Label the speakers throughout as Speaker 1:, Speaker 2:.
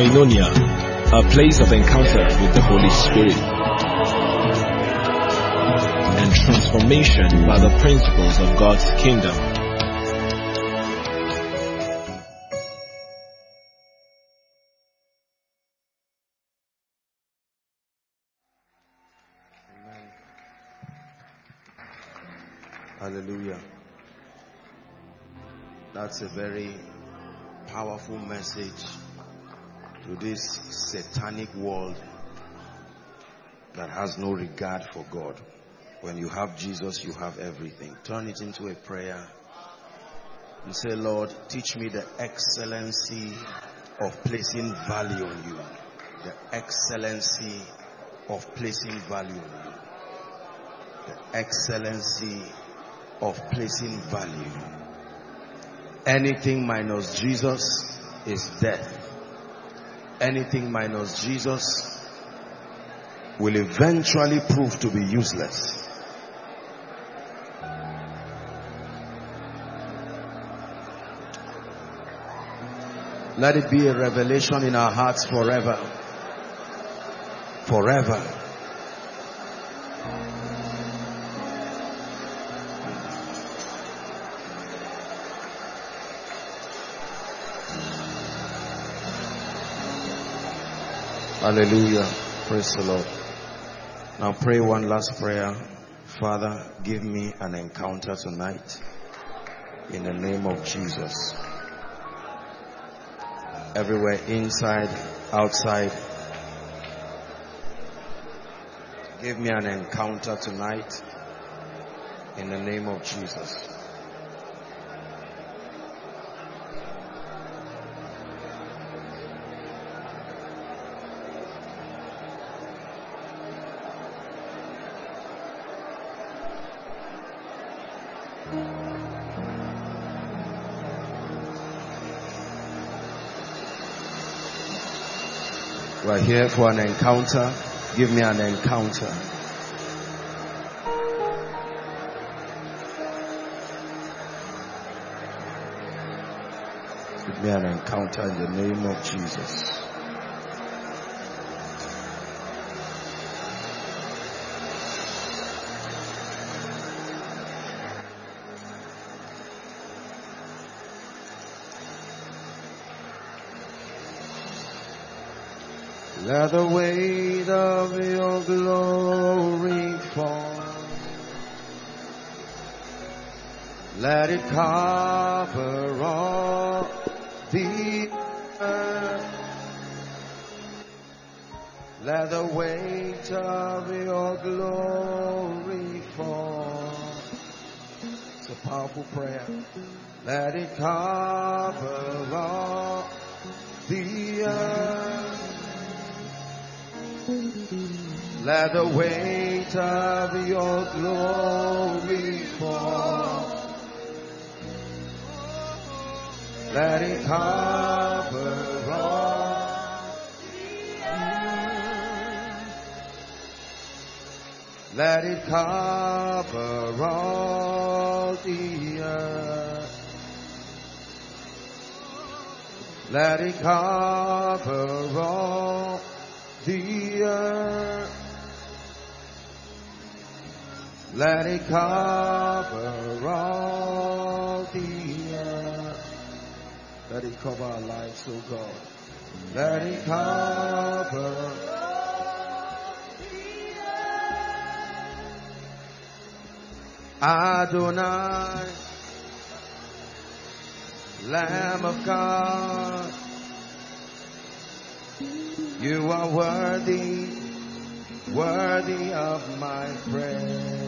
Speaker 1: Koinonia, a place of encounter with the Holy Spirit and transformation by the principles of God's kingdom.
Speaker 2: Hallelujah. That's a very powerful message to this satanic world that has no regard for God. When you have Jesus, you have everything. Turn it into a prayer and say, Lord, teach me the excellency of placing value on you. The excellency of placing value on you. The excellency of placing value. Anything minus Jesus is death. Anything minus Jesus will eventually prove to be useless. Let it be a revelation in our hearts forever. Forever. Hallelujah. Praise the Lord. Now pray one last prayer. Father, give me an encounter tonight in the name of Jesus. Everywhere, inside, outside. Give me an encounter tonight in the name of Jesus. We're here for an encounter. Give me an encounter. Give me an encounter in the name of Jesus. Let the weight of your glory fall. Let it cover all the earth. Let the weight of your glory fall. It's a powerful prayer. Let it cover all the earth. Let the weight of your glory fall. Let it cover all the earth. Let it cover all the earth. Let it cover all the earth. Let it cover all the earth. Let it cover our lives, oh God. Let it cover all the earth. Adonai, Lamb of God, you are worthy, worthy of my praise.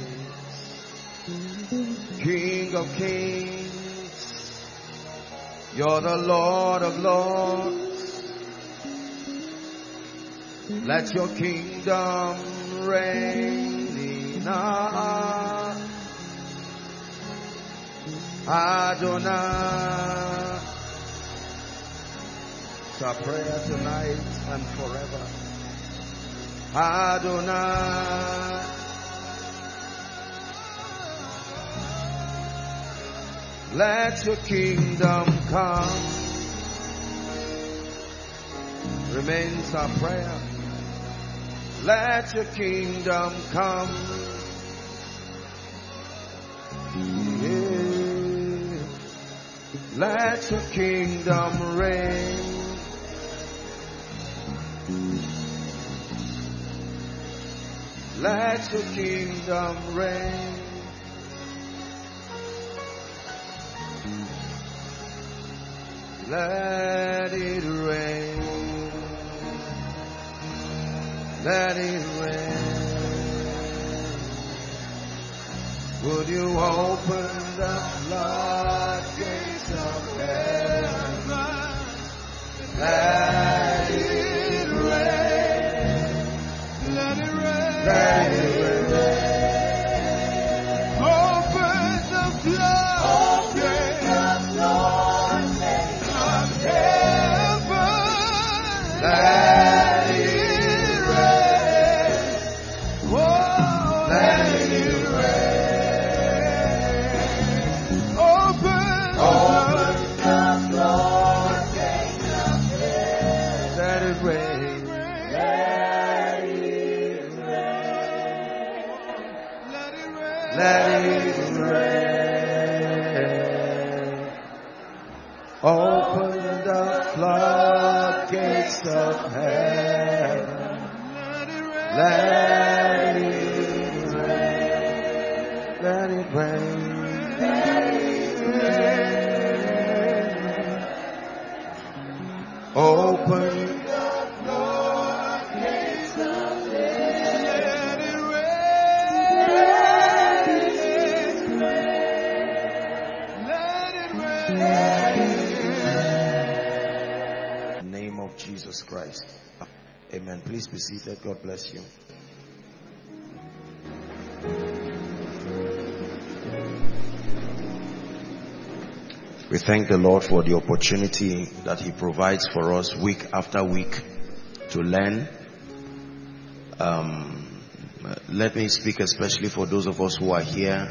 Speaker 2: King of kings, you're the Lord of lords. Let your kingdom reign in us. Adonai. It's our prayer tonight and forever. Adonai. Let your kingdom come. remains our prayer. Let your kingdom come. Yeah. Let your kingdom reign. Let your kingdom reign. Let it rain. Let it rain. Would you open the floodgates of heaven? Let it rain. Let it rain. Let it rain. Open the floodgates of heaven. Let it rain. Oh, let it rain. Open the floodgates of heaven. Let it rain. Let it rain. Let it rain. Open the floodgates of heaven. Let it rain. Let it rain. Let it rain. Open the floodgates of heaven. Let it rain. Let it rain. Let it rain. In the name of Jesus Christ. Amen. Please be seated. God bless you. We thank the Lord for the opportunity that He provides for us week after week to learn. Let me speak especially for those of us who are here.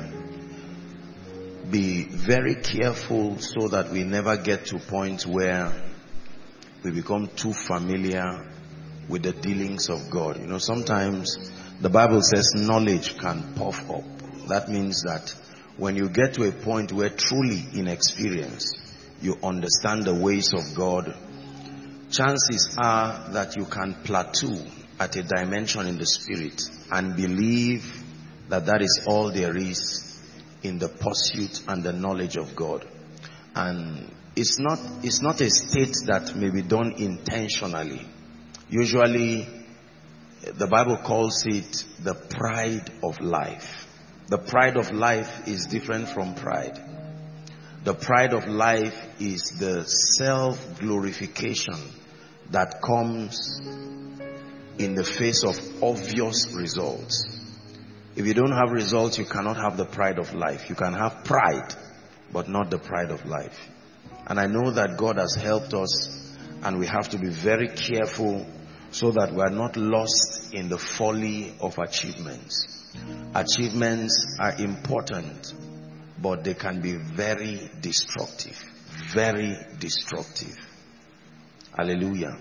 Speaker 2: Be very careful so that we never get to points where we become too familiar with the dealings of God. You know, sometimes the Bible says knowledge can puff up. That means that when you get to a point where truly in experience you understand the ways of God, chances are that you can plateau at a dimension in the spirit and believe that that is all there is in the pursuit and the knowledge of God. And it's not a state that may be done intentionally. Usually the Bible calls it the pride of life. The pride of life is different from pride. The pride of life is the self-glorification that comes in the face of obvious results. If you don't have results, you cannot have the pride of life. You can have pride, but not the pride of life. And I know that God has helped us, and we have to be very careful so that we are not lost in the folly of achievements. Achievements are important, but they can be very destructive. Very destructive. Hallelujah.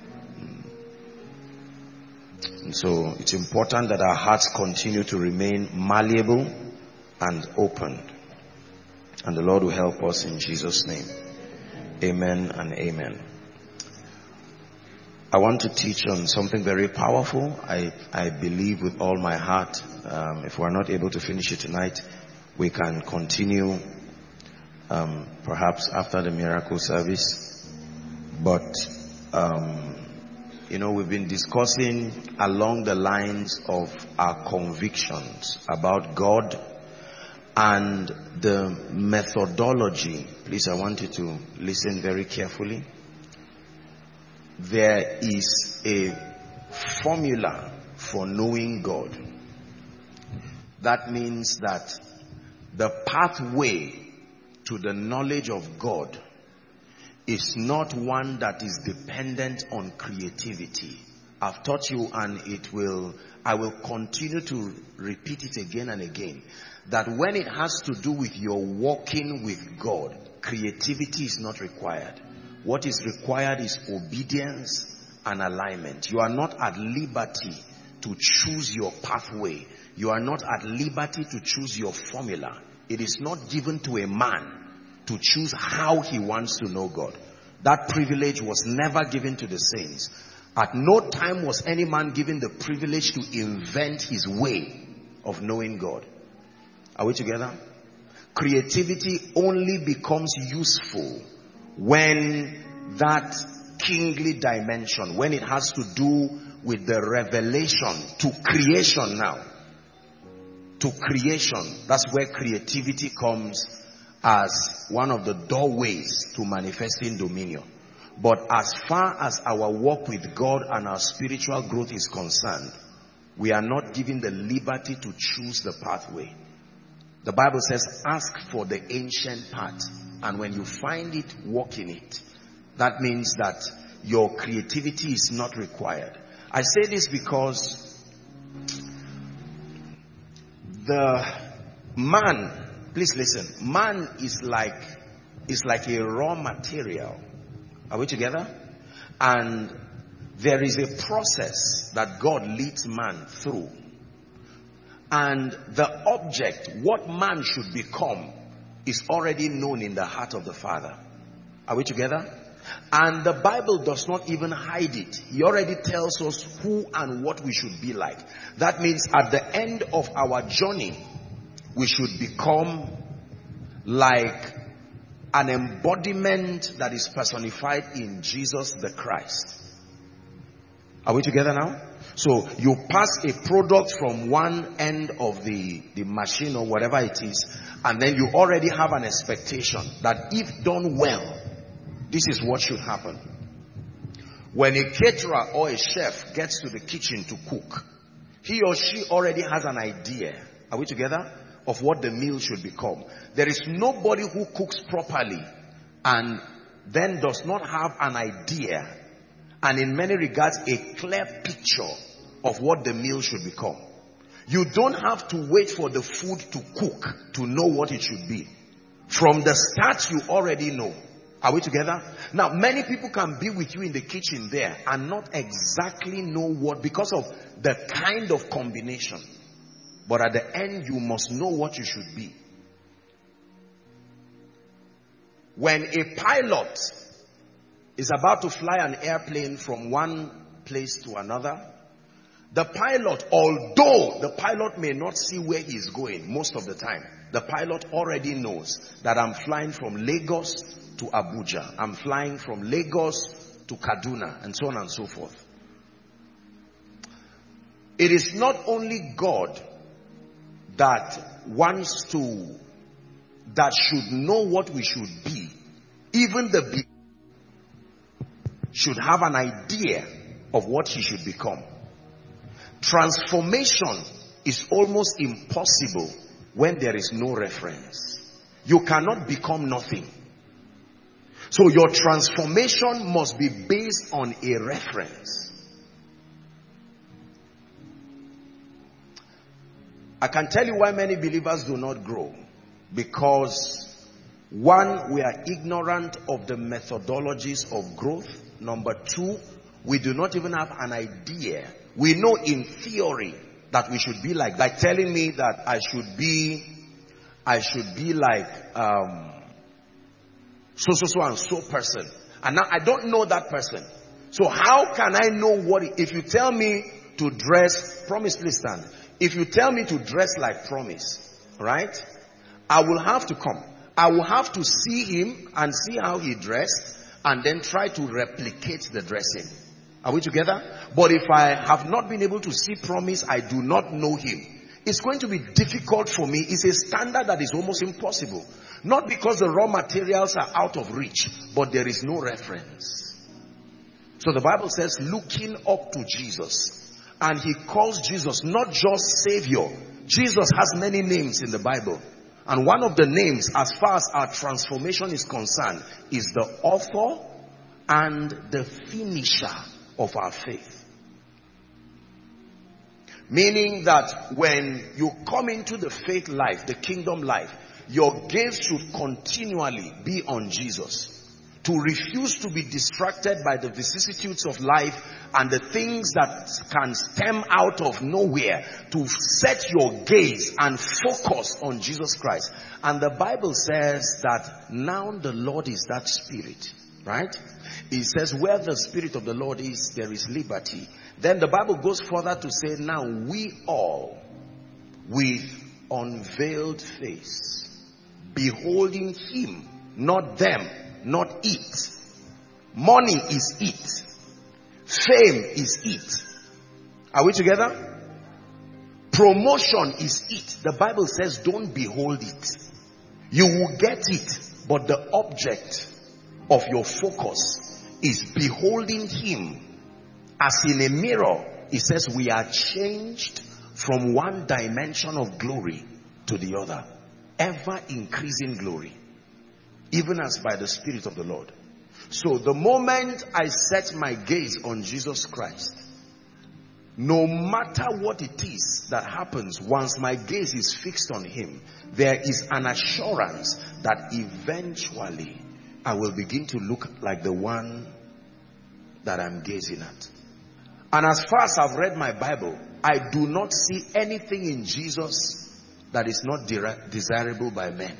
Speaker 2: And so it's important that our hearts continue to remain malleable and open. And the Lord will help us in Jesus' name. Amen and amen. I want to teach on something very powerful. I believe with all my heart, if we're not able to finish it tonight, we can continue perhaps after the miracle service. But you know, we've been discussing along the lines of our convictions about God and the methodology. Please, I want you to listen very carefully. There is a formula for knowing God. That means that the pathway to the knowledge of God is not one that is dependent on creativity. I've taught you, and I will continue to repeat it again and again, that when it has to do with your walking with God, creativity is not required. What is required is obedience an alignment. You are not at liberty to choose your pathway. You are not at liberty to choose your formula. It is not given to a man to choose how he wants to know God. That privilege was never given to the saints. At no time was any man given the privilege to invent his way of knowing God. Are we together? Creativity only becomes useful when that kingly dimension, when it has to do with the revelation to creation now. To creation, that's where creativity comes as one of the doorways to manifesting dominion. But as far as our walk with God and our spiritual growth is concerned, we are not given the liberty to choose the pathway. The Bible says, ask for the ancient path, and when you find it, walk in it. That means that your creativity is not required. I say this because the man, please listen, man is like a raw material. Are we together? And there is a process that God leads man through. And the object, what man should become, is already known in the heart of the Father. Are we together? And the Bible does not even hide it. He already tells us who and what we should be like. That means at the end of our journey, we should become like an embodiment that is personified in Jesus the Christ. Are we together now? So you pass a product from one end of the machine or whatever it is, and then you already have an expectation that if done well, this is what should happen. When a caterer or a chef gets to the kitchen to cook, he or she already has an idea. Are we together? Of what the meal should become. There is nobody who cooks properly and then does not have an idea and in many regards a clear picture of what the meal should become. You don't have to wait for the food to cook to know what it should be. From the start, you already know. Are we together? Now, many people can be with you in the kitchen there and not exactly know what, because of the kind of combination. But at the end, you must know what you should be. When a pilot is about to fly an airplane from one place to another, the pilot, although the pilot may not see where he is going most of the time, the pilot already knows that I'm flying from Lagos to Abuja. I'm flying from Lagos to Kaduna, and so on and so forth. It is not only God that should know what we should be. Even the beast should have an idea of what he should become. Transformation is almost impossible when there is no reference. You cannot become nothing. So your transformation must be based on a reference. I can tell you why many believers do not grow. Because, one, we are ignorant of the methodologies of growth. Number two, we do not even have an idea. We know in theory that we should be like telling me that I should be like so and so person. And now I don't know that person. So how can I know if you tell me to dress, Promise, please stand. If you tell me to dress like Promise, right? I will have to come. I will have to see him and see how he dressed and then try to replicate the dressing. Are we together? But if I have not been able to see Promise, I do not know him. It's going to be difficult for me. It's a standard that is almost impossible. Not because the raw materials are out of reach, but there is no reference. So the Bible says, looking up to Jesus. And he calls Jesus not just Savior. Jesus has many names in the Bible. And one of the names, as far as our transformation is concerned, is the author and the finisher of our faith. Meaning that when you come into the faith life, the kingdom life, your gaze should continually be on Jesus. to refuse to be distracted by the vicissitudes of life and the things that can stem out of nowhere, to set your gaze and focus on Jesus Christ. And the Bible says that now the Lord is that Spirit, right? It says where the Spirit of the Lord is, there is liberty. Then the Bible goes further to say, now we all with unveiled face, beholding him, not them, not it. Money is it. Fame is it. Are we together? Promotion is it. The Bible says don't behold it. You will get it, but the object of your focus is beholding him. As in a mirror, it says we are changed from one dimension of glory to the other. Ever increasing glory. Even as by the Spirit of the Lord. So the moment I set my gaze on Jesus Christ, no matter what it is that happens, once my gaze is fixed on him, there is an assurance that eventually I will begin to look like the one that I'm gazing at. And as far as I've read my Bible, I do not see anything in Jesus that is not desirable by men.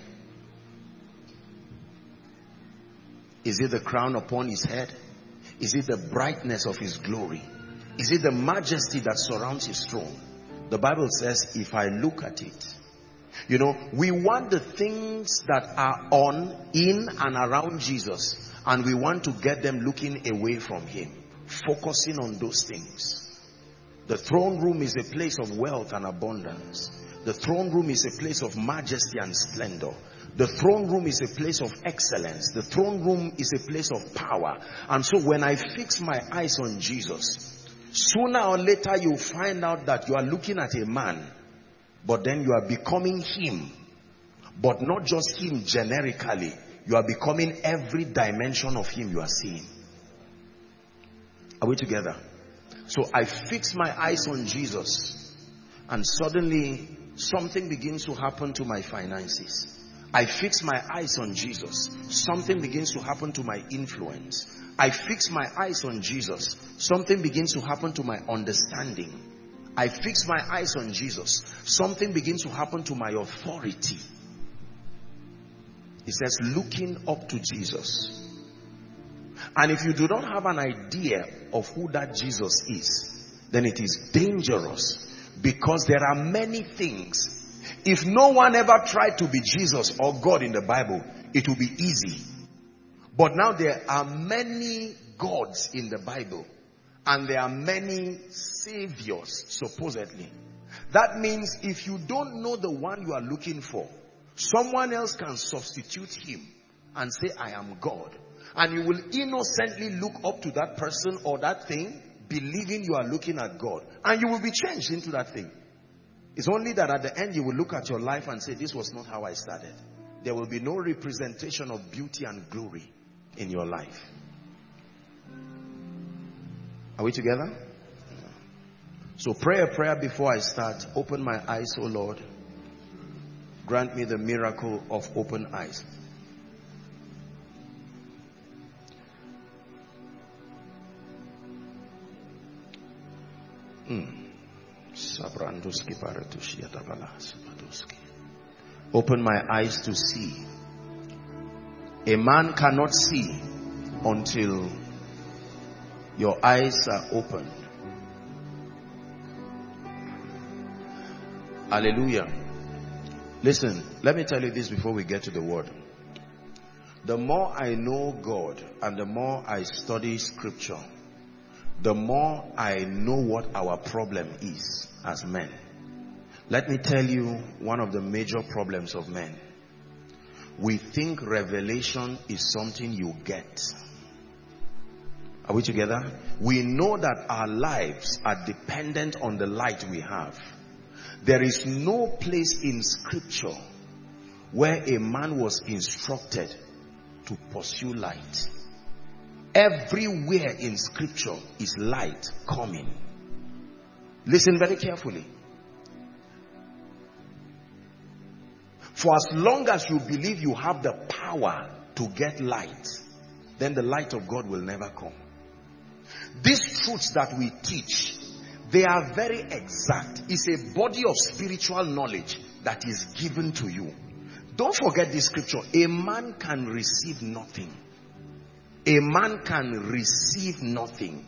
Speaker 2: Is it the crown upon his head? Is it the brightness of his glory? Is it the majesty that surrounds his throne? The Bible says, if I look at it, you know, we want the things that are on, in and around Jesus, and we want to get them looking away from him, focusing on those things. The throne room is a place of wealth and abundance. The throne room is a place of majesty and splendor. The throne room is a place of excellence. The throne room is a place of power. And so when I fix my eyes on Jesus, sooner or later you'll find out that you are looking at a man, but then you are becoming him. But not just him generically. You are becoming every dimension of him you are seeing. Are we together? So I fix my eyes on Jesus, and suddenly something begins to happen to my finances. I fix my eyes on Jesus. Something begins to happen to my influence. I fix my eyes on Jesus. Something begins to happen to my understanding. I fix my eyes on Jesus. Something begins to happen to my authority. It says looking up to Jesus. And if you do not have an idea of who that Jesus is, then it is dangerous, because there are many things. If no one ever tried to be Jesus or God in the Bible, it will be easy. But now there are many gods in the Bible, and there are many saviors, supposedly. That means if you don't know the one you are looking for, someone else can substitute him and say, I am God. And you will innocently look up to that person or that thing, believing you are looking at God. And you will be changed into that thing. It's only that at the end you will look at your life and say, this was not how I started. There will be no representation of beauty and glory in your life. Are we together? So pray a prayer before I start. Open my eyes, O Lord. Grant me the miracle of open eyes. Open my eyes to see. A man cannot see until your eyes are opened. Hallelujah. Listen, let me tell you this before we get to the word. The more I know God and the more I study scripture, the more I know what our problem is as men. Let me tell you one of the major problems of men. We think revelation is something you get. Are we together? We know that our lives are dependent on the light we have. There is no place in scripture where a man was instructed to pursue light. Everywhere in scripture is light coming. Listen very carefully. For as long as you believe you have the power to get light, then the light of God will never come. These truths that we teach, they are very exact. It's a body of spiritual knowledge that is given to you. Don't forget this scripture. A man can receive nothing. A man can receive nothing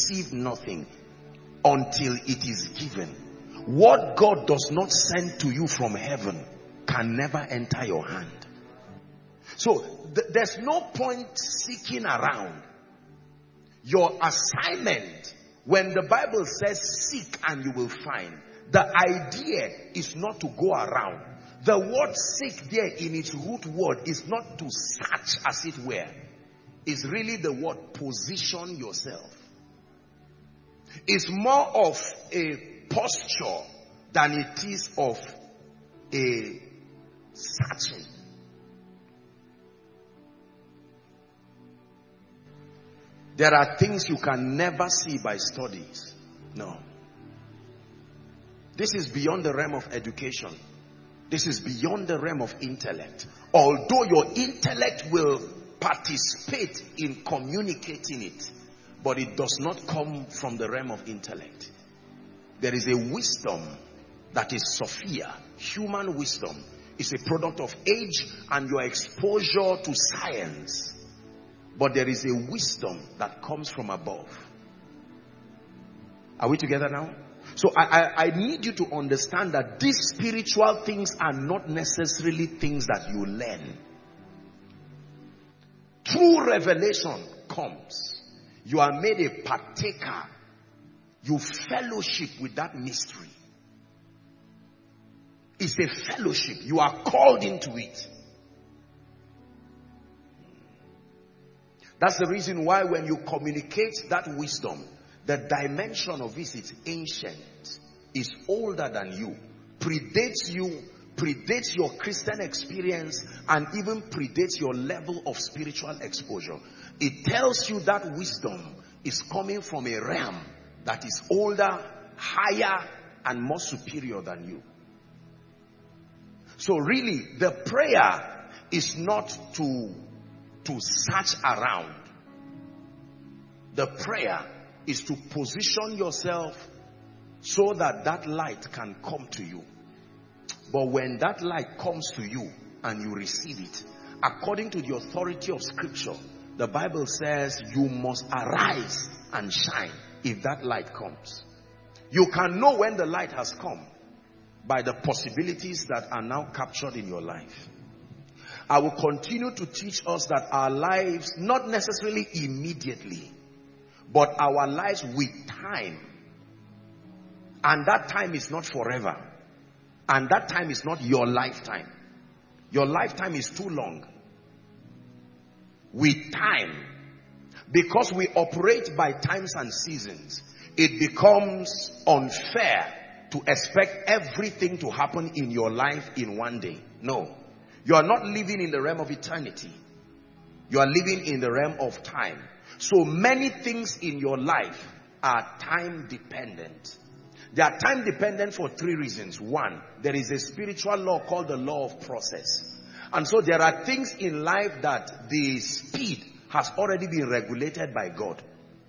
Speaker 2: until it is given. What God does not send to you from heaven can never enter your hand. So there's no point seeking around. Your assignment, when the Bible says seek and you will find, the idea is not to go around. The word seek there in its root word is not to search as it were. It's really the word position yourself. It's more of a posture than it is of a searching. There are things you can never see by studies. No. This is beyond the realm of education. This is beyond the realm of intellect. Although your intellect will participate in communicating it, but it does not come from the realm of intellect. There is a wisdom that is Sophia. Human wisdom is a product of age and your exposure to science. But there is a wisdom that comes from above. Are we together now? So I need you to understand that these spiritual things are not necessarily things that you learn. True revelation comes. You are made a partaker. You fellowship with that mystery. It's a fellowship. You are called into it. That's the reason why when you communicate that wisdom, the dimension of it is ancient, is older than you, predates your Christian experience, and even predates your level of spiritual exposure. It tells you that wisdom is coming from a realm that is older, higher, and more superior than you. So really, the prayer is not to search around. The prayer is to position yourself so that that light can come to you. But when that light comes to you and you receive it, according to the authority of scripture, the Bible says you must arise and shine if that light comes. You can know when the light has come by the possibilities that are now captured in your life. I will continue to teach us that our lives, not necessarily immediately, but our lives with time. And that time is not forever. And that time is not your lifetime. Your lifetime is too long. With time, because we operate by times and seasons, it becomes unfair to expect everything to happen in your life in one day. No. You are not living in the realm of eternity. You are living in the realm of time. So many things in your life are time dependent. They are time dependent for three reasons. One, there is a spiritual law called the law of process. And so there are things in life that the speed has already been regulated by God.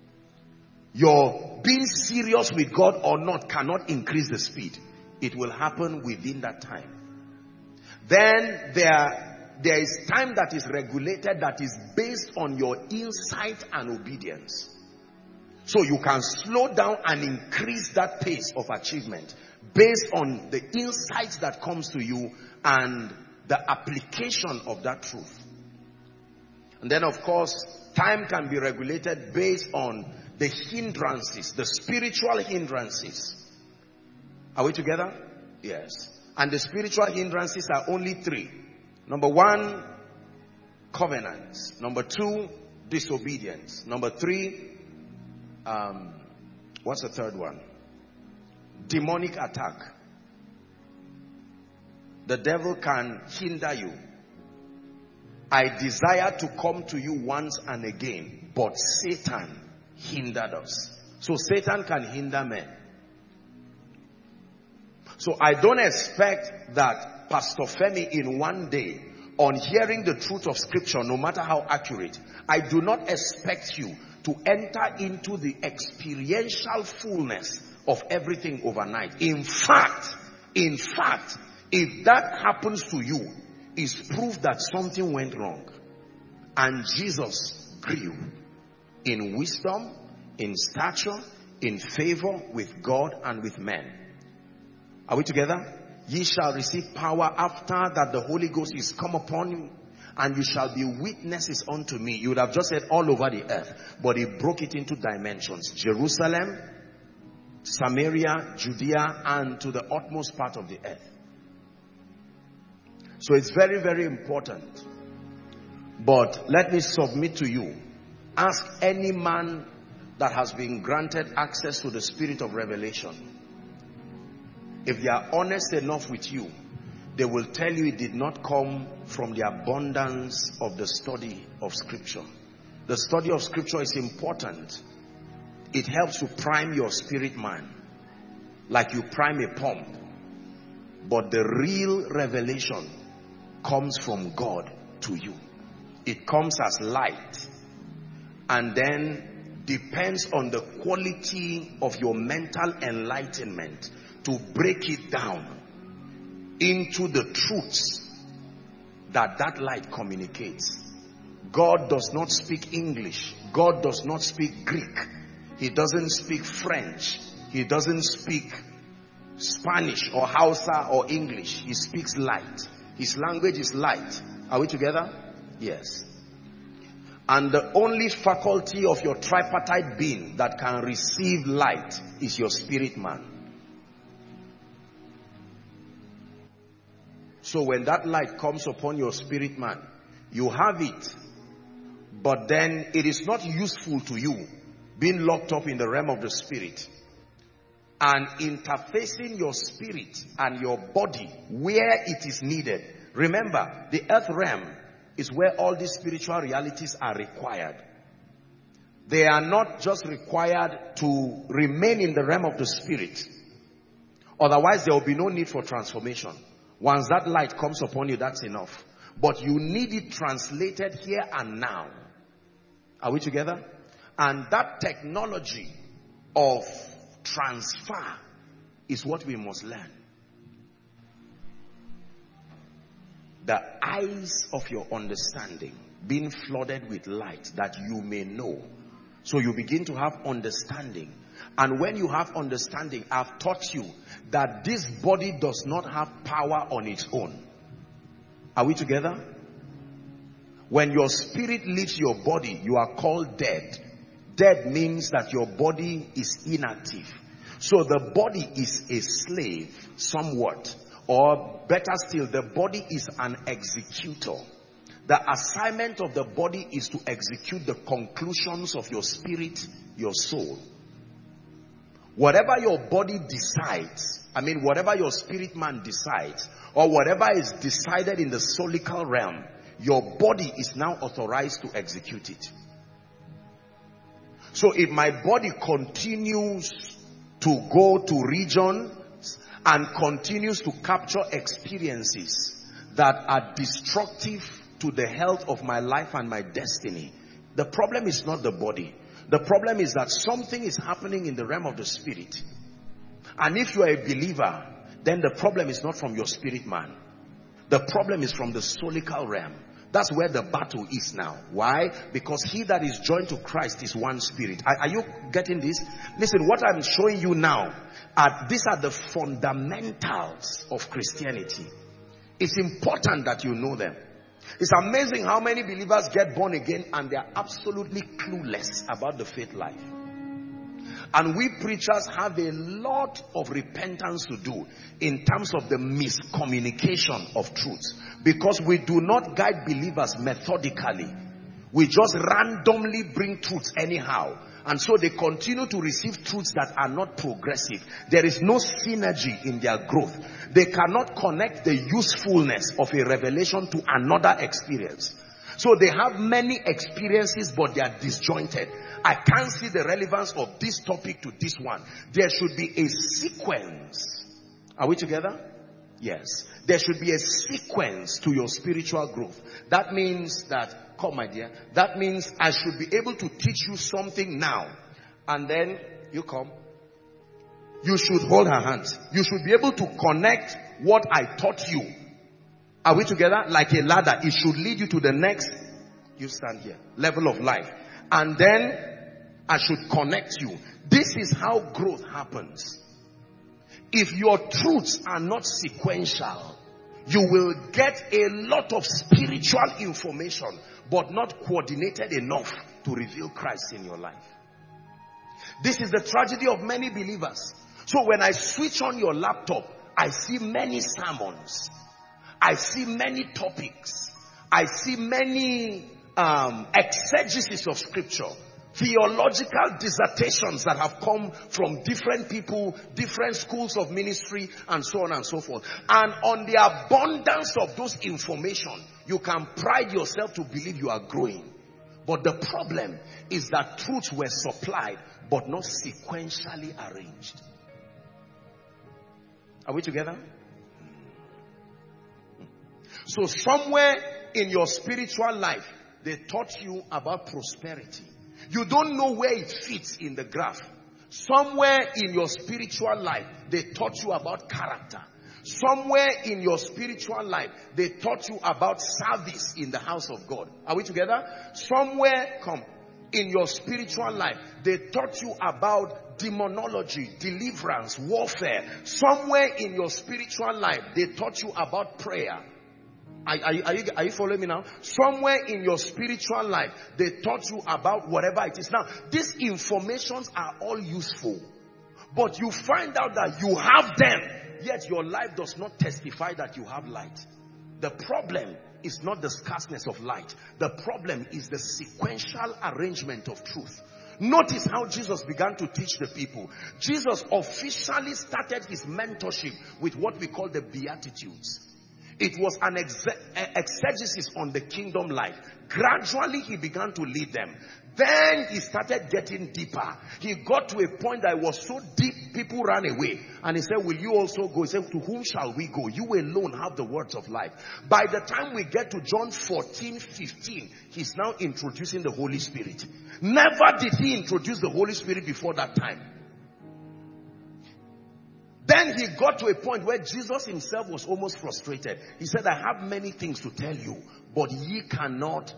Speaker 2: Your being serious with God or not cannot increase the speed. It will happen within that time. Then there is time that is regulated, that is based on your insight and obedience. So you can slow down and increase that pace of achievement based on the insights that comes to you and the application of that truth. And then of course, time can be regulated based on the hindrances, the spiritual hindrances. Are we together? Yes. And the spiritual hindrances are only three. Number one, covenants. Number two, disobedience. Number three, what's the third one? Demonic attack. The devil can hinder you. I desire to come to you once and again, but Satan hindered us. So Satan can hinder men. So I don't expect that Pastor Femi in one day on hearing the truth of scripture, no matter how accurate, I do not expect you to enter into the experiential fullness of everything overnight. In fact, if that happens to you, it's proof that something went wrong. And Jesus grew in wisdom, in stature, in favor with God and with men. Are we together? Ye shall receive power after that the Holy Ghost is come upon you, and you shall be witnesses unto me. You would have just said all over the earth, but he broke it into dimensions. Jerusalem, Samaria, Judea, and to the utmost part of the earth. So it's very, very important. But let me submit to you. Ask any man that has been granted access to the spirit of revelation. If they are honest enough with you, they will tell you it did not come from the abundance of the study of scripture. The study of scripture is important. It helps to prime your spirit man, like you prime a pump. But the real revelation comes from God to you. It comes as light, and then depends on the quality of your mental enlightenment to break it down into the truths that light communicates. God does not speak English. God does not speak Greek. He doesn't speak French. He doesn't speak Spanish or Hausa or English. He speaks light. His language is light. Are we together? Yes. And the only faculty of your tripartite being that can receive light is your spirit man. So when that light comes upon your spirit man, you have it, but then it is not useful to you being locked up in the realm of the spirit and interfacing your spirit and your body where it is needed. Remember, the earth realm is where all these spiritual realities are required. They are not just required to remain in the realm of the spirit. Otherwise, there will be no need for transformation. Once that light comes upon you, that's enough. But you need it translated here and now. Are we together? And that technology of transfer is what we must learn. The eyes of your understanding being flooded with light that you may know. So you begin to have understanding. And when you have understanding, I've taught you that this body does not have power on its own. Are we together? When your spirit leaves your body, you are called dead. Dead means that your body is inactive. So the body is a slave somewhat. Or better still, the body is an executor. The assignment of the body is to execute the conclusions of your spirit, your soul. Whatever your body decides, whatever your spirit man decides, or whatever is decided in the solical realm, your body is now authorized to execute it. So if my body continues to go to region and continues to capture experiences that are destructive to the health of my life and my destiny, the problem is not the body. The problem is that something is happening in the realm of the spirit. And if you are a believer, then the problem is not from your spirit man. The problem is from the solical realm. That's where the battle is now. Why? Because he that is joined to Christ is one spirit. Are you getting this? Listen, what I'm showing you now, these are the fundamentals of Christianity. It's important that you know them. It's amazing how many believers get born again and they are absolutely clueless about the faith life. And we preachers have a lot of repentance to do in terms of the miscommunication of truths. Because we do not guide believers methodically. We just randomly bring truths anyhow. And so they continue to receive truths that are not progressive. There is no synergy in their growth. They cannot connect the usefulness of a revelation to another experience. So they have many experiences, but they are disjointed. I can't see the relevance of this topic to this one. There should be a sequence. Are we together? Yes. There should be a sequence to your spiritual growth. That means that, come my dear, that means I should be able to teach you something now. And then you come. You should hold her hands. You should be able to connect what I taught you. Are we together? Like a ladder. It should lead you to the next, you stand here, level of life. And then I should connect you. This is how growth happens. If your truths are not sequential, you will get a lot of spiritual information, but not coordinated enough to reveal Christ in your life. This is the tragedy of many believers. So when I switch on your laptop, I see many sermons. I see many topics. I see many exegesis of scripture. Theological dissertations that have come from different people, different schools of ministry, and so on and so forth. And on the abundance of those information, you can pride yourself to believe you are growing. But the problem is that truths were supplied, but not sequentially arranged. Are we together? So somewhere in your spiritual life, they taught you about prosperity. You don't know where it fits in the graph. Somewhere in your spiritual life, they taught you about character. Somewhere in your spiritual life, they taught you about service in the house of God. Are we together? Somewhere, in your spiritual life, they taught you about demonology, deliverance, warfare. Somewhere in your spiritual life, they taught you about prayer. Are you following me now? Somewhere in your spiritual life, they taught you about whatever it is. Now, these informations are all useful. But you find out that you have them, yet your life does not testify that you have light. The problem is not the scarceness of light. The problem is the sequential arrangement of truth. Notice how Jesus began to teach the people. Jesus officially started his mentorship with what we call the Beatitudes. It was an exegesis on the kingdom life. Gradually, he began to lead them. Then he started getting deeper. He got to a point that it was so deep, people ran away. And he said, will you also go? He said, to whom shall we go? You alone have the words of life. By the time we get to John 14:15, he's now introducing the Holy Spirit. Never did he introduce the Holy Spirit before that time. Then he got to a point where Jesus himself was almost frustrated. He said, I have many things to tell you, but ye cannot.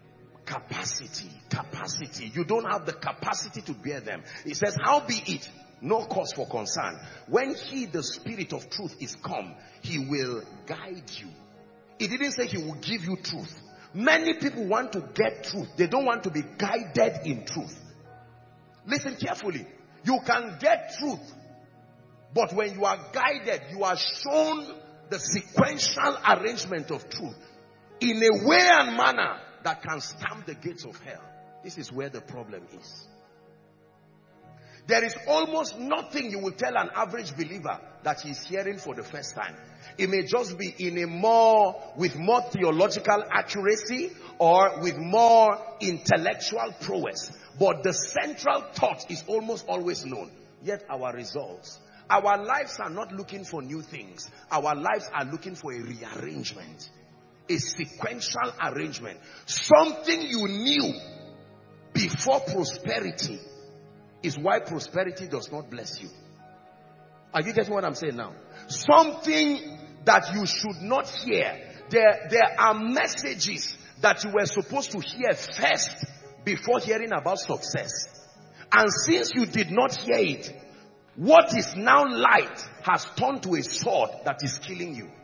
Speaker 2: Capacity. You don't have the capacity to bear them. He says, how be it? No cause for concern. When he, the Spirit of truth, is come, he will guide you. He didn't say he will give you truth. Many people want to get truth. They don't want to be guided in truth. Listen carefully. You can get truth. But when you are guided, you are shown the sequential arrangement of truth in a way and manner that can stamp the gates of hell. This is where the problem is. There is almost nothing you will tell an average believer that he's hearing for the first time. It may just be with more theological accuracy or with more intellectual prowess. But the central thought is almost always known. Yet our results, our lives are not looking for new things. Our lives are looking for a rearrangement. A sequential arrangement. Something you knew before prosperity is why prosperity does not bless you. Are you getting what I'm saying now? Something that you should not hear. There are messages that you were supposed to hear first before hearing about success. And since you did not hear it, what is now light has turned to a sword that is killing you.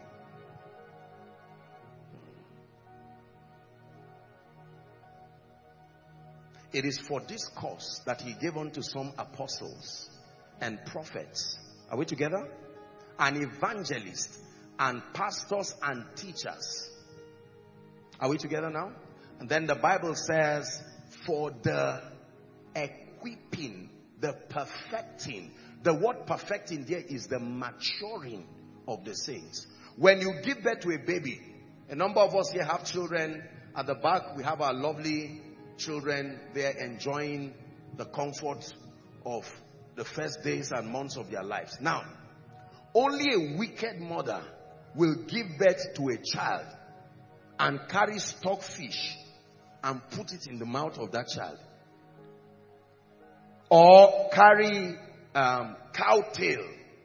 Speaker 2: It is for this cause that he gave unto some apostles and prophets. Are we together? And evangelists and pastors and teachers. Are we together now? And then the Bible says, for the equipping, the perfecting. The word perfecting there is the maturing of the saints. When you give birth to a baby, a number of us here have children. At the back, we have our lovely children. They're enjoying the comfort of the first days and months of their lives. Now, only a wicked mother will give birth to a child and carry stockfish and put it in the mouth of that child, or carry cow tail.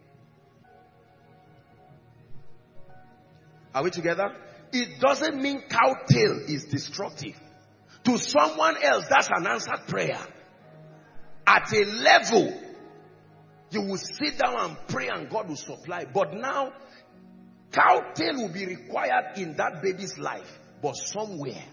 Speaker 2: Are we together? It doesn't mean cow tail is destructive. To someone else, that's an answered prayer. At a level, you will sit down and pray and God will supply. But now, cow tail will be required in that baby's life, but somewhere.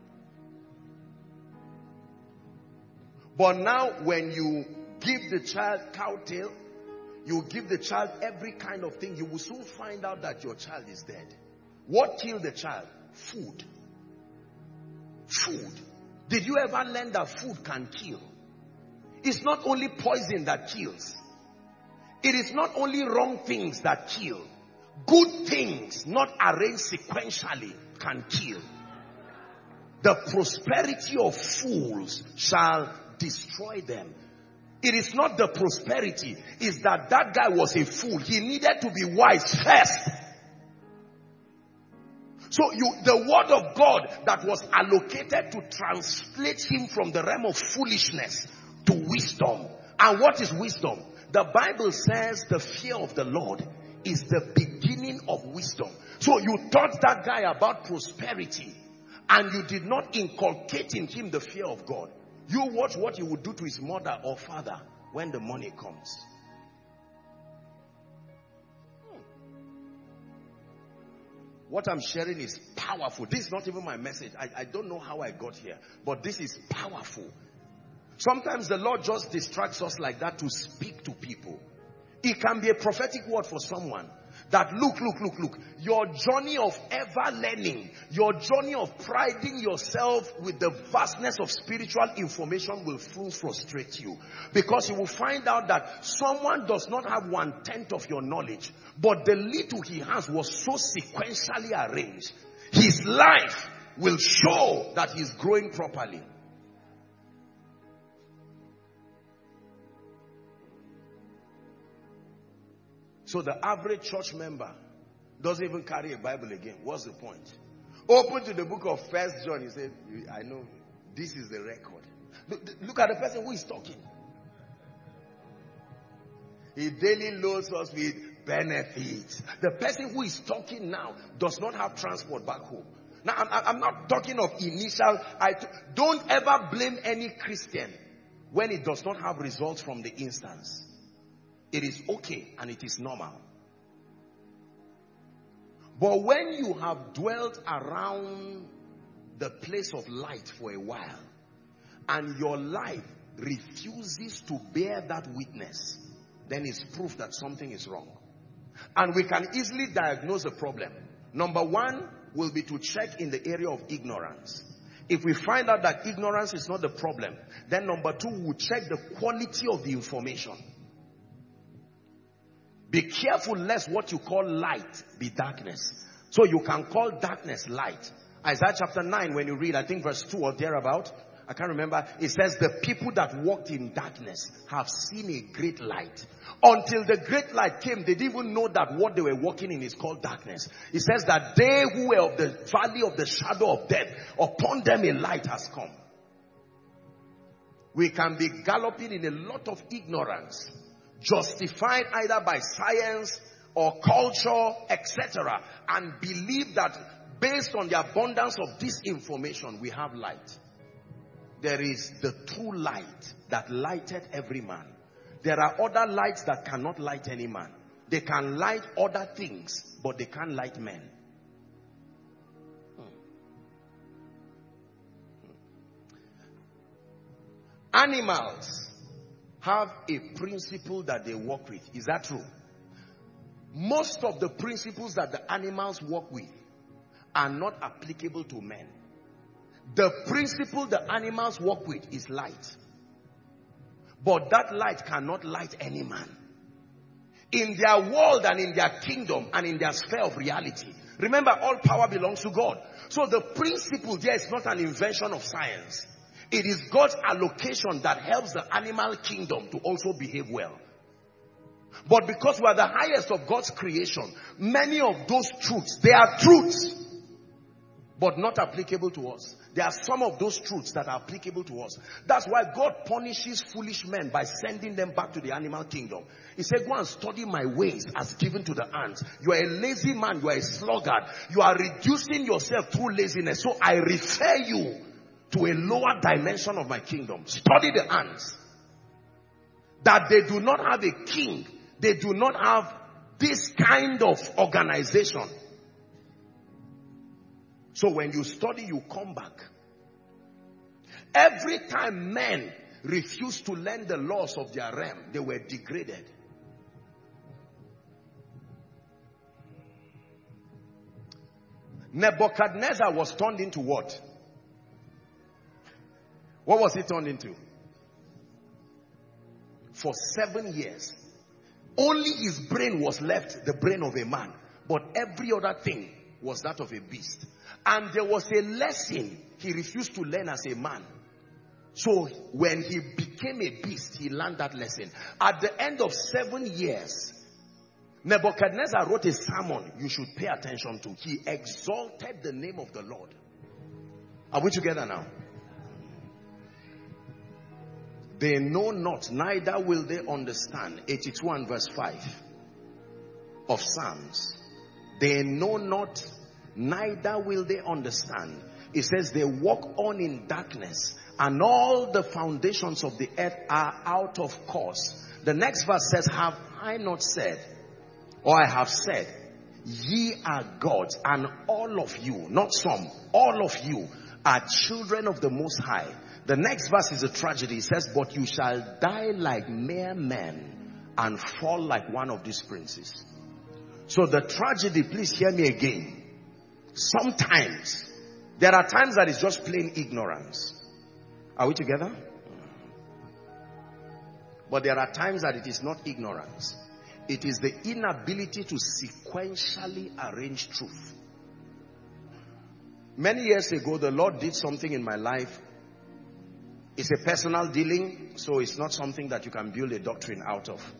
Speaker 2: But now, when you give the child cow tail, you give the child every kind of thing, you will soon find out that your child is dead. What killed the child? Food. Food. Did you ever learn that food can kill? It's not only poison that kills. It is not only wrong things that kill. Good things not arranged sequentially can kill. The prosperity of fools shall destroy them. It is not the prosperity. It's that guy was a fool. He needed to be wise first. So the word of God that was allocated to translate him from the realm of foolishness to wisdom. And what is wisdom? The Bible says the fear of the Lord is the beginning of wisdom. So you taught that guy about prosperity and you did not inculcate in him the fear of God. You watch what he would do to his mother or father when the money comes. What I'm sharing is powerful. This is not even my message. I don't know how I got here, but this is powerful. Sometimes the Lord just distracts us like that to speak to people. It can be a prophetic word for someone. That look. Your journey of ever learning, your journey of priding yourself with the vastness of spiritual information will soon frustrate you. Because you will find out that someone does not have 1/10 of your knowledge. But the little he has was so sequentially arranged. His life will show that he's growing properly. So the average church member doesn't even carry a Bible again. What's the point? Open to the book of 1 John. He said, I know this is the record. Look at the person who is talking. He daily loads us with benefits. The person who is talking now does not have transport back home. Now, I'm not talking of initial. Don't ever blame any Christian when it does not have results from the instance. It is okay and it is normal. But when you have dwelt around the place of light for a while and your life refuses to bear that witness, then it's proof that something is wrong. And we can easily diagnose the problem. Number one will be to check in the area of ignorance. If we find out that ignorance is not the problem, then number two, we'll check the quality of the information. Be careful lest what you call light be darkness. So you can call darkness light. Isaiah chapter 9, when you read, I think verse 2 or thereabout, I can't remember. It says the people that walked in darkness have seen a great light. Until the great light came, they didn't even know that what they were walking in is called darkness. It says that they who were of the valley of the shadow of death, upon them a light has come. We can be galloping in a lot of ignorance, justified either by science or culture, etc., and believe that based on the abundance of this information, we have light. There is the true light that lighteth every man. There are other lights that cannot light any man. They can light other things, but they can't light men. Animals have a principle that they work with. Is that true? Most of the principles that the animals work with are not applicable to men. The principle the animals work with is light. But that light cannot light any man. In their world and in their kingdom and in their sphere of reality. Remember, all power belongs to God. So the principle there is not an invention of science. It is God's allocation that helps the animal kingdom to also behave well. But because we are the highest of God's creation, many of those truths, they are truths, but not applicable to us. There are some of those truths that are applicable to us. That's why God punishes foolish men by sending them back to the animal kingdom. He said, go and study my ways as given to the ants. You are a lazy man. You are a sluggard. You are reducing yourself through laziness. So I refer you to a lower dimension of my kingdom. Study the ants. That they do not have a king. They do not have this kind of organization. So when you study, you come back. Every time men refused to learn the laws of their realm, they were degraded. Nebuchadnezzar was turned into what? What was he turned into? For 7 years. Only his brain was left, the brain of a man. But every other thing was that of a beast. And there was a lesson he refused to learn as a man. So when he became a beast, he learned that lesson. At the end of 7 years, Nebuchadnezzar wrote a sermon you should pay attention to. He exalted the name of the Lord. Are we together now? They know not, neither will they understand. 82 and verse 5 of Psalms. They know not, neither will they understand. It says they walk on in darkness, and all the foundations of the earth are out of course. The next verse says, have I not said, or I have said, ye are gods, and all of you, not some, all of you are children of the Most High. The next verse is a tragedy. It says, but you shall die like mere men and fall like one of these princes. So the tragedy, please hear me again. Sometimes, there are times that it's just plain ignorance. Are we together? But there are times that it is not ignorance. It is the inability to sequentially arrange truth. Many years ago, the Lord did something in my life. It's a personal dealing, so it's not something that you can build a doctrine out of.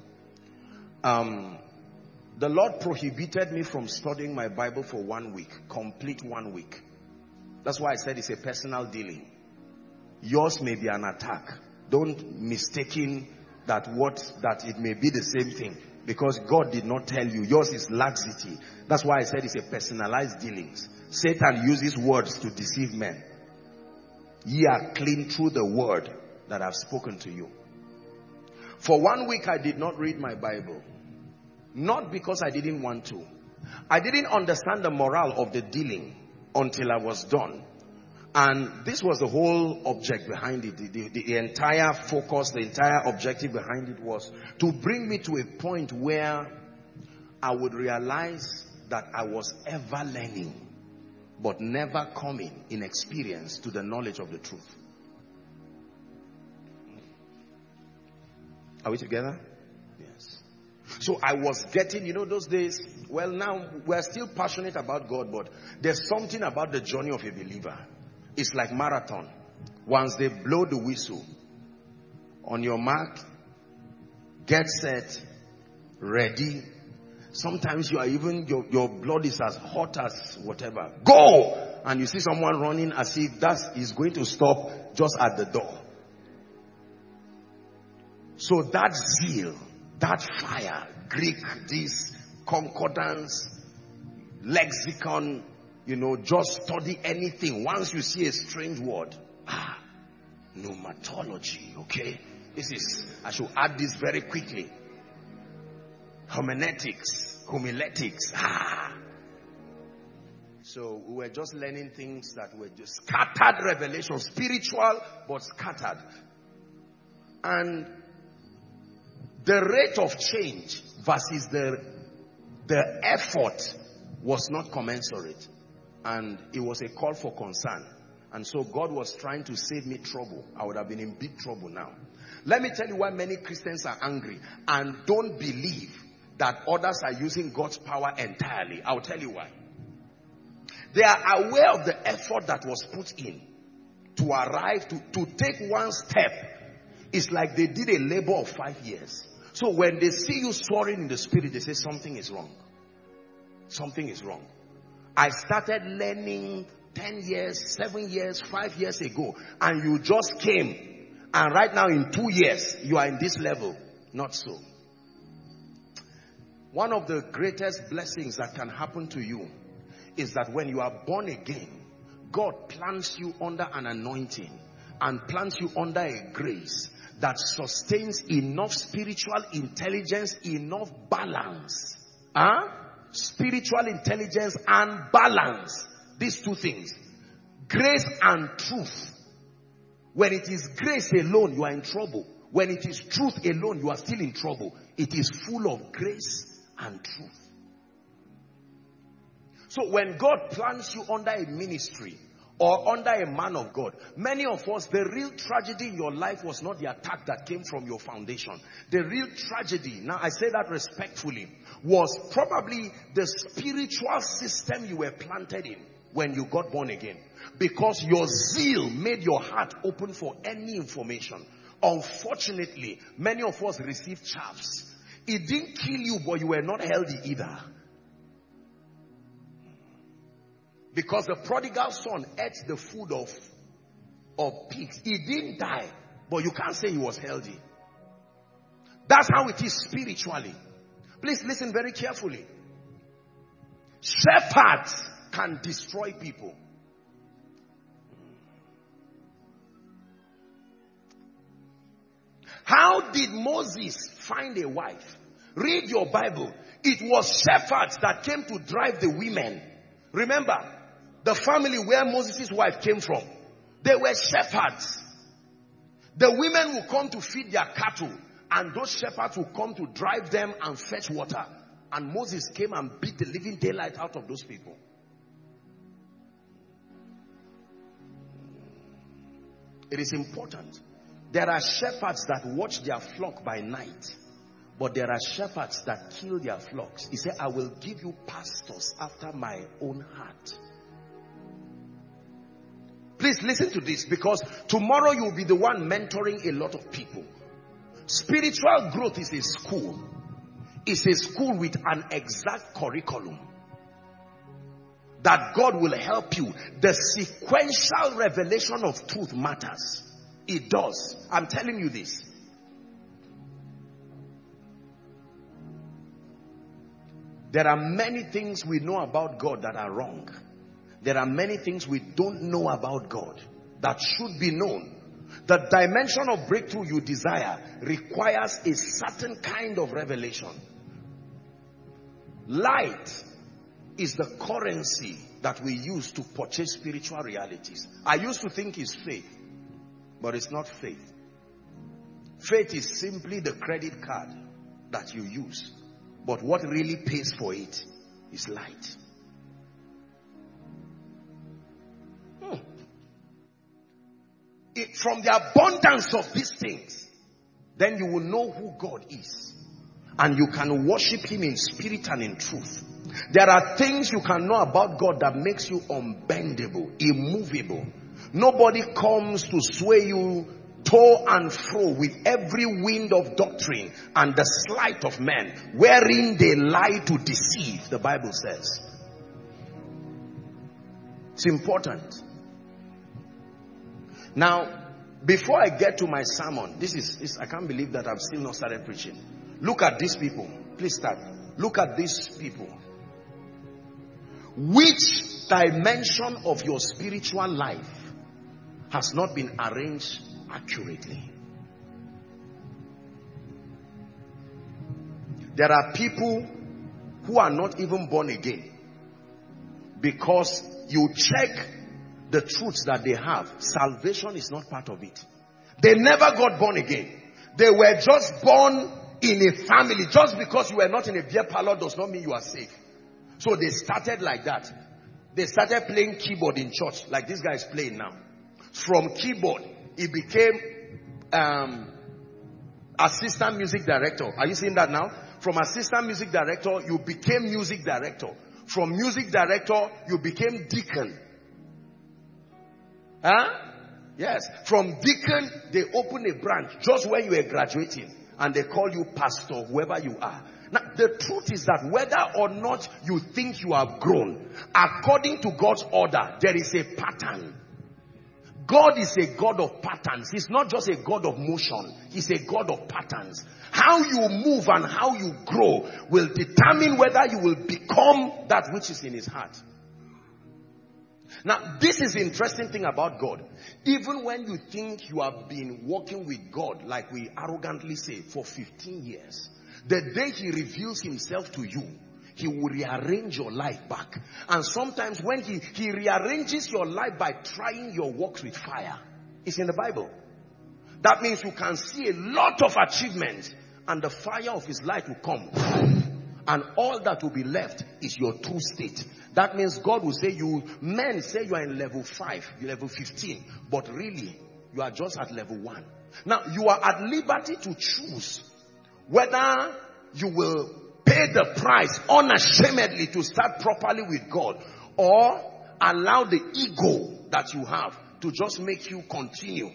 Speaker 2: The Lord prohibited me from studying my Bible for 1 week, complete 1 week. That's why I said it's a personal dealing. Yours may be an attack. Don't mistake that it may be the same thing, because God did not tell you. Yours is laxity. That's why I said it's a personalized dealings. Satan uses words to deceive men. Ye are clean through the word that I've spoken to you. For 1 week I did not read my Bible. Not because I didn't want to. I didn't understand the morale of the dealing until I was done. And this was the whole object behind it. The entire focus, the entire objective behind it was to bring me to a point where I would realize that I was ever learning, but never coming in experience to the knowledge of the truth. Are we together? Yes. So I was getting, those days, well, now we're still passionate about God, but there's something about the journey of a believer. It's like marathon. Once they blow the whistle, on your mark, get set, ready. Sometimes you are even, your blood is as hot as whatever. Go! And you see someone running as if that is going to stop just at the door. So that zeal, that fire, Greek, this, concordance, lexicon, just study anything. Once you see a strange word, pneumatology, okay? I should add this very quickly. Homiletics. So we were just learning things that were just scattered revelation, spiritual but scattered. And the rate of change versus the effort was not commensurate. And it was a call for concern. And so God was trying to save me trouble. I would have been in big trouble now. Let me tell you why many Christians are angry and don't believe that others are using God's power entirely. I'll tell you why. They are aware of the effort that was put in to arrive, to take one step. It's like they did a labor of 5 years. So when they see you soaring in the spirit, they say something is wrong. Something is wrong. I started learning 10 years, 7 years, 5 years ago, and you just came, and right now in 2 years, you are in this level. Not so. One of the greatest blessings that can happen to you is that when you are born again, God plants you under an anointing and plants you under a grace that sustains enough spiritual intelligence, enough balance. Spiritual intelligence and balance. These two things. Grace and truth. When it is grace alone, you are in trouble. When it is truth alone, you are still in trouble. It is full of grace and truth. So when God plants you under a ministry or under a man of God, many of us, the real tragedy in your life was not the attack that came from your foundation. The real tragedy, now I say that respectfully, was probably the spiritual system you were planted in when you got born again. Because your zeal made your heart open for any information. Unfortunately, many of us received chaffs. It didn't kill you, but you were not healthy either. Because the prodigal son ate the food of pigs. He didn't die, but you can't say he was healthy. That's how it is spiritually. Please listen very carefully. Shepherds can destroy people. How did Moses find a wife? Read your Bible. It was shepherds that came to drive the women. Remember, the family where Moses' wife came from, they were shepherds. The women will come to feed their cattle, and those shepherds will come to drive them and fetch water. And Moses came and beat the living daylight out of those people. It is important. There are shepherds that watch their flock by night, but there are shepherds that kill their flocks. He said, I will give you pastors after my own heart. Please listen to this, because tomorrow you will be the one mentoring a lot of people. Spiritual growth is a school. It's a school with an exact curriculum that God will help you. The sequential revelation of truth matters. It does. I'm telling you this. There are many things we know about God that are wrong. There are many things we don't know about God that should be known. The dimension of breakthrough you desire requires a certain kind of revelation. Light is the currency that we use to purchase spiritual realities. I used to think it's faith, but it's not faith. Faith is simply the credit card that you use. But what really pays for it is light. From the abundance of these things, then you will know who God is. And you can worship Him in spirit and in truth. There are things you can know about God that makes you unbendable, immovable. Nobody comes to sway you to and fro with every wind of doctrine and the sleight of men, wherein they lie to deceive, the Bible says. It's important. Now, before I get to my sermon, I can't believe that I've still not started preaching. Look at these people. Please start. Look at these people. Which dimension of your spiritual life has not been arranged accurately? There are people who are not even born again because you check the truths that they have. Salvation is not part of it. They never got born again. They were just born in a family. Just because you were not in a beer parlor does not mean you are safe. So they started like that. They started playing keyboard in church like this guy is playing now. From keyboard, he became assistant music director. Are you seeing that now? From assistant music director, you became music director. From music director, you became deacon. Yes. From deacon, they opened a branch just when you were graduating. and they call you pastor, whoever you are. Now, the truth is that whether or not you think you have grown, according to God's order, there is a pattern. God is a God of patterns. He's not just a God of motion. He's a God of patterns. How you move and how you grow will determine whether you will become that which is in his heart. Now, this is the interesting thing about God. Even when you think you have been walking with God, like we arrogantly say, for 15 years, the day he reveals himself to you, he will rearrange your life back. And sometimes when he rearranges your life by trying your works with fire. It's in the Bible. That means you can see a lot of achievements, and the fire of his light will come. And all that will be left is your true state. That means God will say men say you are in level 5, level 15, but really you are just at level 1. Now you are at liberty to choose whether you will pay the price unashamedly to start properly with God, or allow the ego that you have to just make you continue.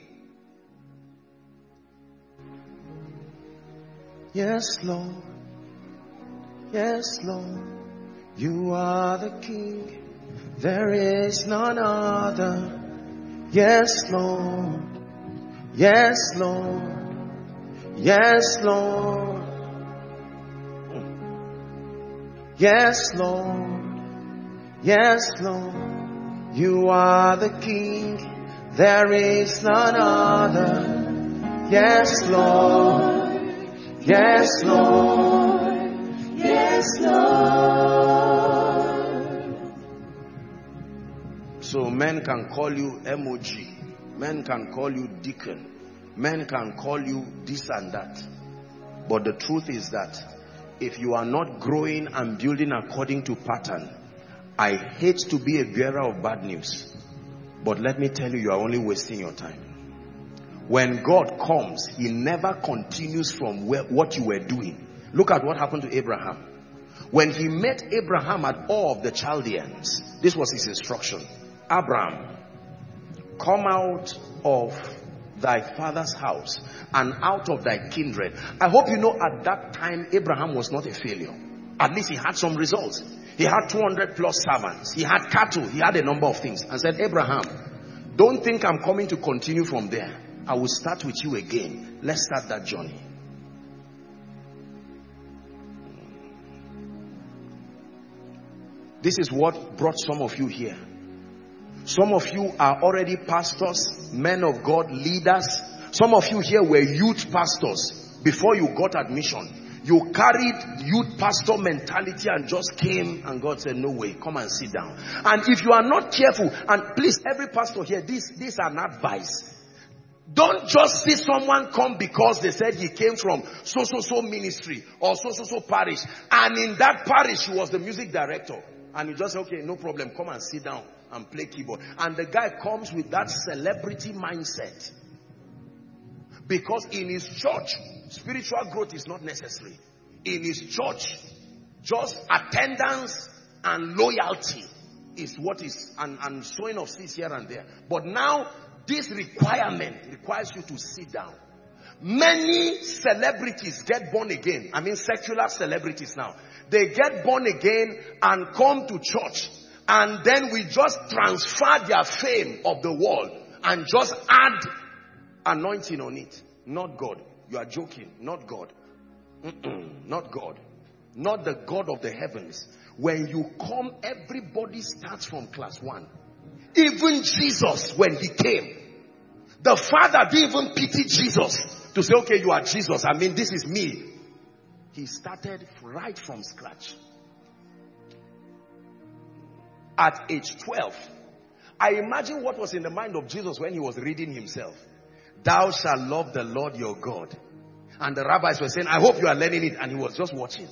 Speaker 2: Yes, Lord. Yes, Lord. You are the King. There is none other. Yes, Lord. Yes, Lord. Yes, Lord. Yes, Lord. Yes, Lord. You are the King. There is none other. Yes, Lord. Yes, Lord. Yes, Lord. So men can call you MOG. Men can call you deacon. Men can call you this and that. But the truth is that if you are not growing and building according to pattern, I hate to be a bearer of bad news, but let me tell you, you are only wasting your time. When God comes, he never continues from what you were doing. Look at what happened to Abraham. When he met Abraham at Ur of the Chaldeans, this was his instruction. Abraham, come out of thy father's house and out of thy kindred. I hope you know at that time Abraham was not a failure. At least he had some results. He had 200 plus servants. He had cattle. He had a number of things. And said, Abraham, don't think I'm coming to continue from there. I will start with you again. Let's start that journey. This is what brought some of you here. Some of you are already pastors, men of God, leaders. Some of you here were youth pastors before you got admission. You carried youth pastor mentality and just came, and God said, no way, come and sit down. And if you are not careful, and please, every pastor here, this is an advice. Don't just see someone come because they said he came from so ministry or so parish, and in that parish he was the music director. And you just say, okay, no problem, come and sit down and play keyboard. And the guy comes with that celebrity mindset. Because in his church, spiritual growth is not necessary. In his church, just attendance and loyalty is what is, and sowing of seeds here and there. But now, this requirement requires you to sit down. Many celebrities get born again. I mean secular celebrities now. They get born again and come to church. And then we just transfer their fame of the world and just add anointing on it. Not God. You are joking. Not God. Not God. Not the God of the heavens. When you come, everybody starts from class 1. Even Jesus, when he came, the Father didn't even pity Jesus to say, okay, you are Jesus. I mean, this is me. He started right from scratch. At age 12, I imagine what was in the mind of Jesus when he was reading himself. Thou shalt love the Lord your God. And the rabbis were saying, I hope you are learning it. And he was just watching.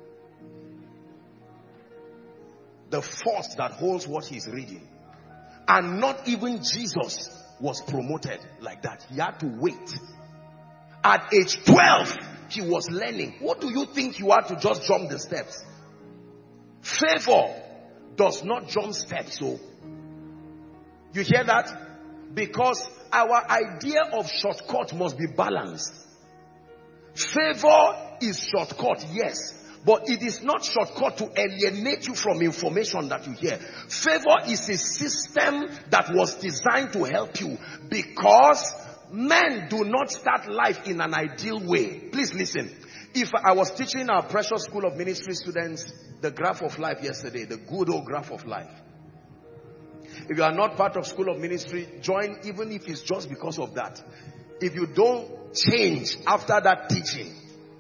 Speaker 2: The force that holds what he's reading. And not even Jesus was promoted like that. He had to wait. At age 12, he was learning. What do you think you are to just jump the steps? Favor does not jump steps. So, you hear that? Because our idea of shortcut must be balanced. Favor is shortcut, yes. But it is not shortcut to alienate you from information that you hear. Favor is a system that was designed to help you, because men do not start life in an ideal way. Please listen. If I was teaching our precious School of Ministry students the graph of life yesterday, the good old graph of life. If you are not part of School of Ministry, join, even if it's just because of that. If you don't change after that teaching,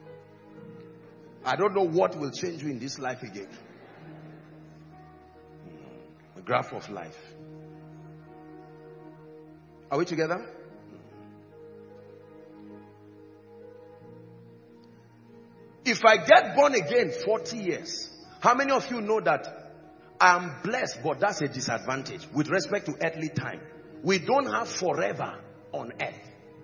Speaker 2: I don't know what will change you in this life again. The graph of life. Are we together? If I get born again 40 years, how many of you know that I'm blessed, but that's a disadvantage with respect to earthly time? We don't have forever on earth.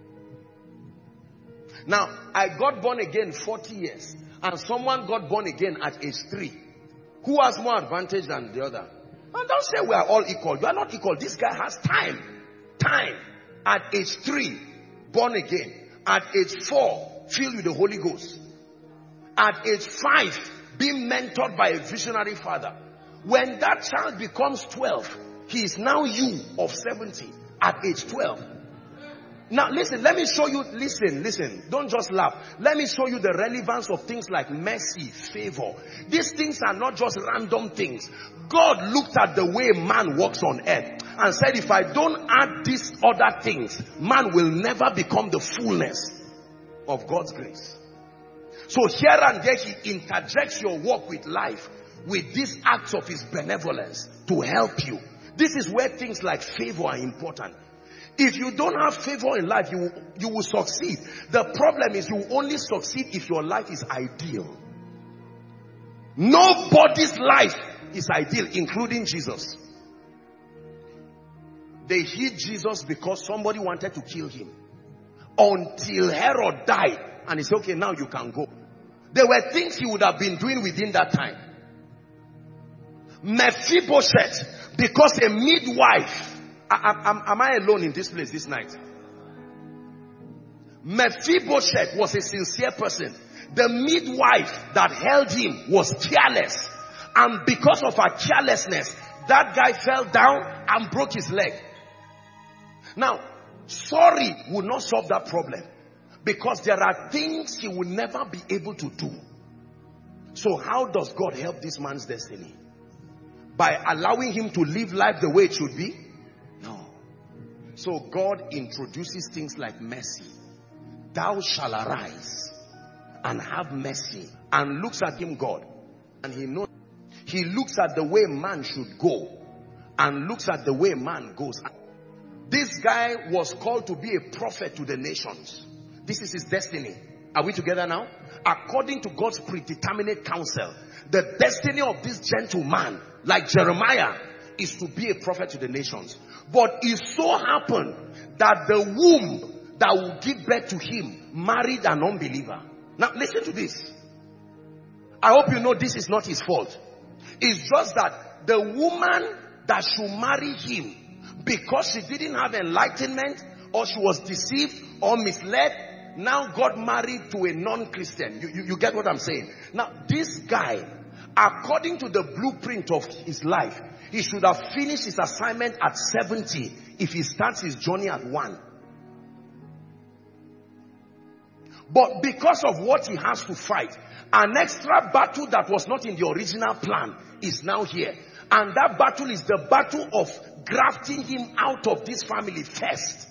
Speaker 2: Now, I got born again 40 years. And someone got born again at age 3. Who has more advantage than the other? And don't say we are all equal. You are not equal. This guy has time. Time. At age 3, born again. At age 4, filled with the Holy Ghost. At age 5, being mentored by a visionary father. When that child becomes 12, he is now you of 70 at age 12. Now listen, let me show you, listen, don't just laugh. Let me show you the relevance of things like mercy, favor. These things are not just random things. God looked at the way man walks on earth and said, if I don't add these other things, man will never become the fullness of God's grace. So here and there he interjects your walk with life with these acts of his benevolence to help you. This is where things like favor are important. If you don't have favor in life, you will succeed. The problem is you will only succeed if your life is ideal. Nobody's life is ideal, including Jesus. They hid Jesus because somebody wanted to kill him. Until Herod died. And he said, okay, now you can go. There were things he would have been doing within that time. Mephibosheth, because a midwife. Am I alone in this place this night? Mephibosheth was a sincere person. The midwife that held him was careless. And because of her carelessness, that guy fell down and broke his leg. Now, sorry will not solve that problem. Because there are things he will never be able to do. So how does God help this man's destiny? By allowing him to live life the way it should be? No. So God introduces things like mercy. Thou shalt arise and have mercy. And looks at him, God. And he knows. He looks at the way man should go. And looks at the way man goes. This guy was called to be a prophet to the nations. This is his destiny. Are we together now? According to God's predeterminate counsel, the destiny of this gentleman, like Jeremiah, is to be a prophet to the nations. But it so happened that the womb that will give birth to him married an unbeliever. Now listen to this. I hope you know this is not his fault. It's just that the woman that should marry him, because she didn't have enlightenment, or she was deceived or misled, now got married to a non-Christian. You get what I'm saying? Now, this guy, according to the blueprint of his life, he should have finished his assignment at 70 if he starts his journey at 1. But because of what he has to fight, an extra battle that was not in the original plan is now here. And that battle is the battle of grafting him out of this family first.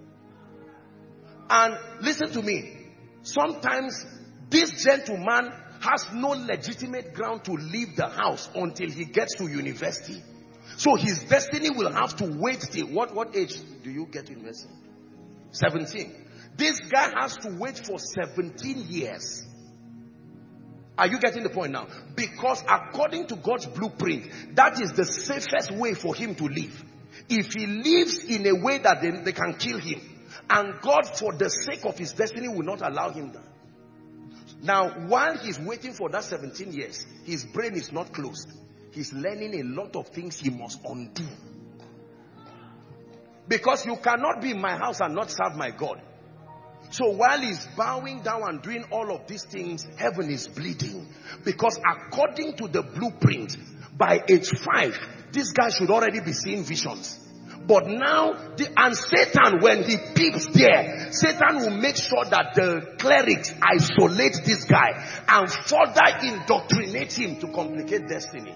Speaker 2: And listen to me. Sometimes this gentleman has no legitimate ground to leave the house until he gets to university. So his destiny will have to wait till what age do you get to university? 17. This guy has to wait for 17 years. Are you getting the point now? Because according to God's blueprint, that is the safest way for him to live. If he lives in a way that they can kill him, and God, for the sake of his destiny, will not allow him that. Now, while he's waiting for that 17 years, his brain is not closed. He's learning a lot of things he must undo. Because you cannot be in my house and not serve my God. So while he's bowing down and doing all of these things, heaven is bleeding. Because according to the blueprint, by age 5, this guy should already be seeing visions. But now, and Satan, when he peeps there, Satan will make sure that the clerics isolate this guy and further indoctrinate him to complicate destiny.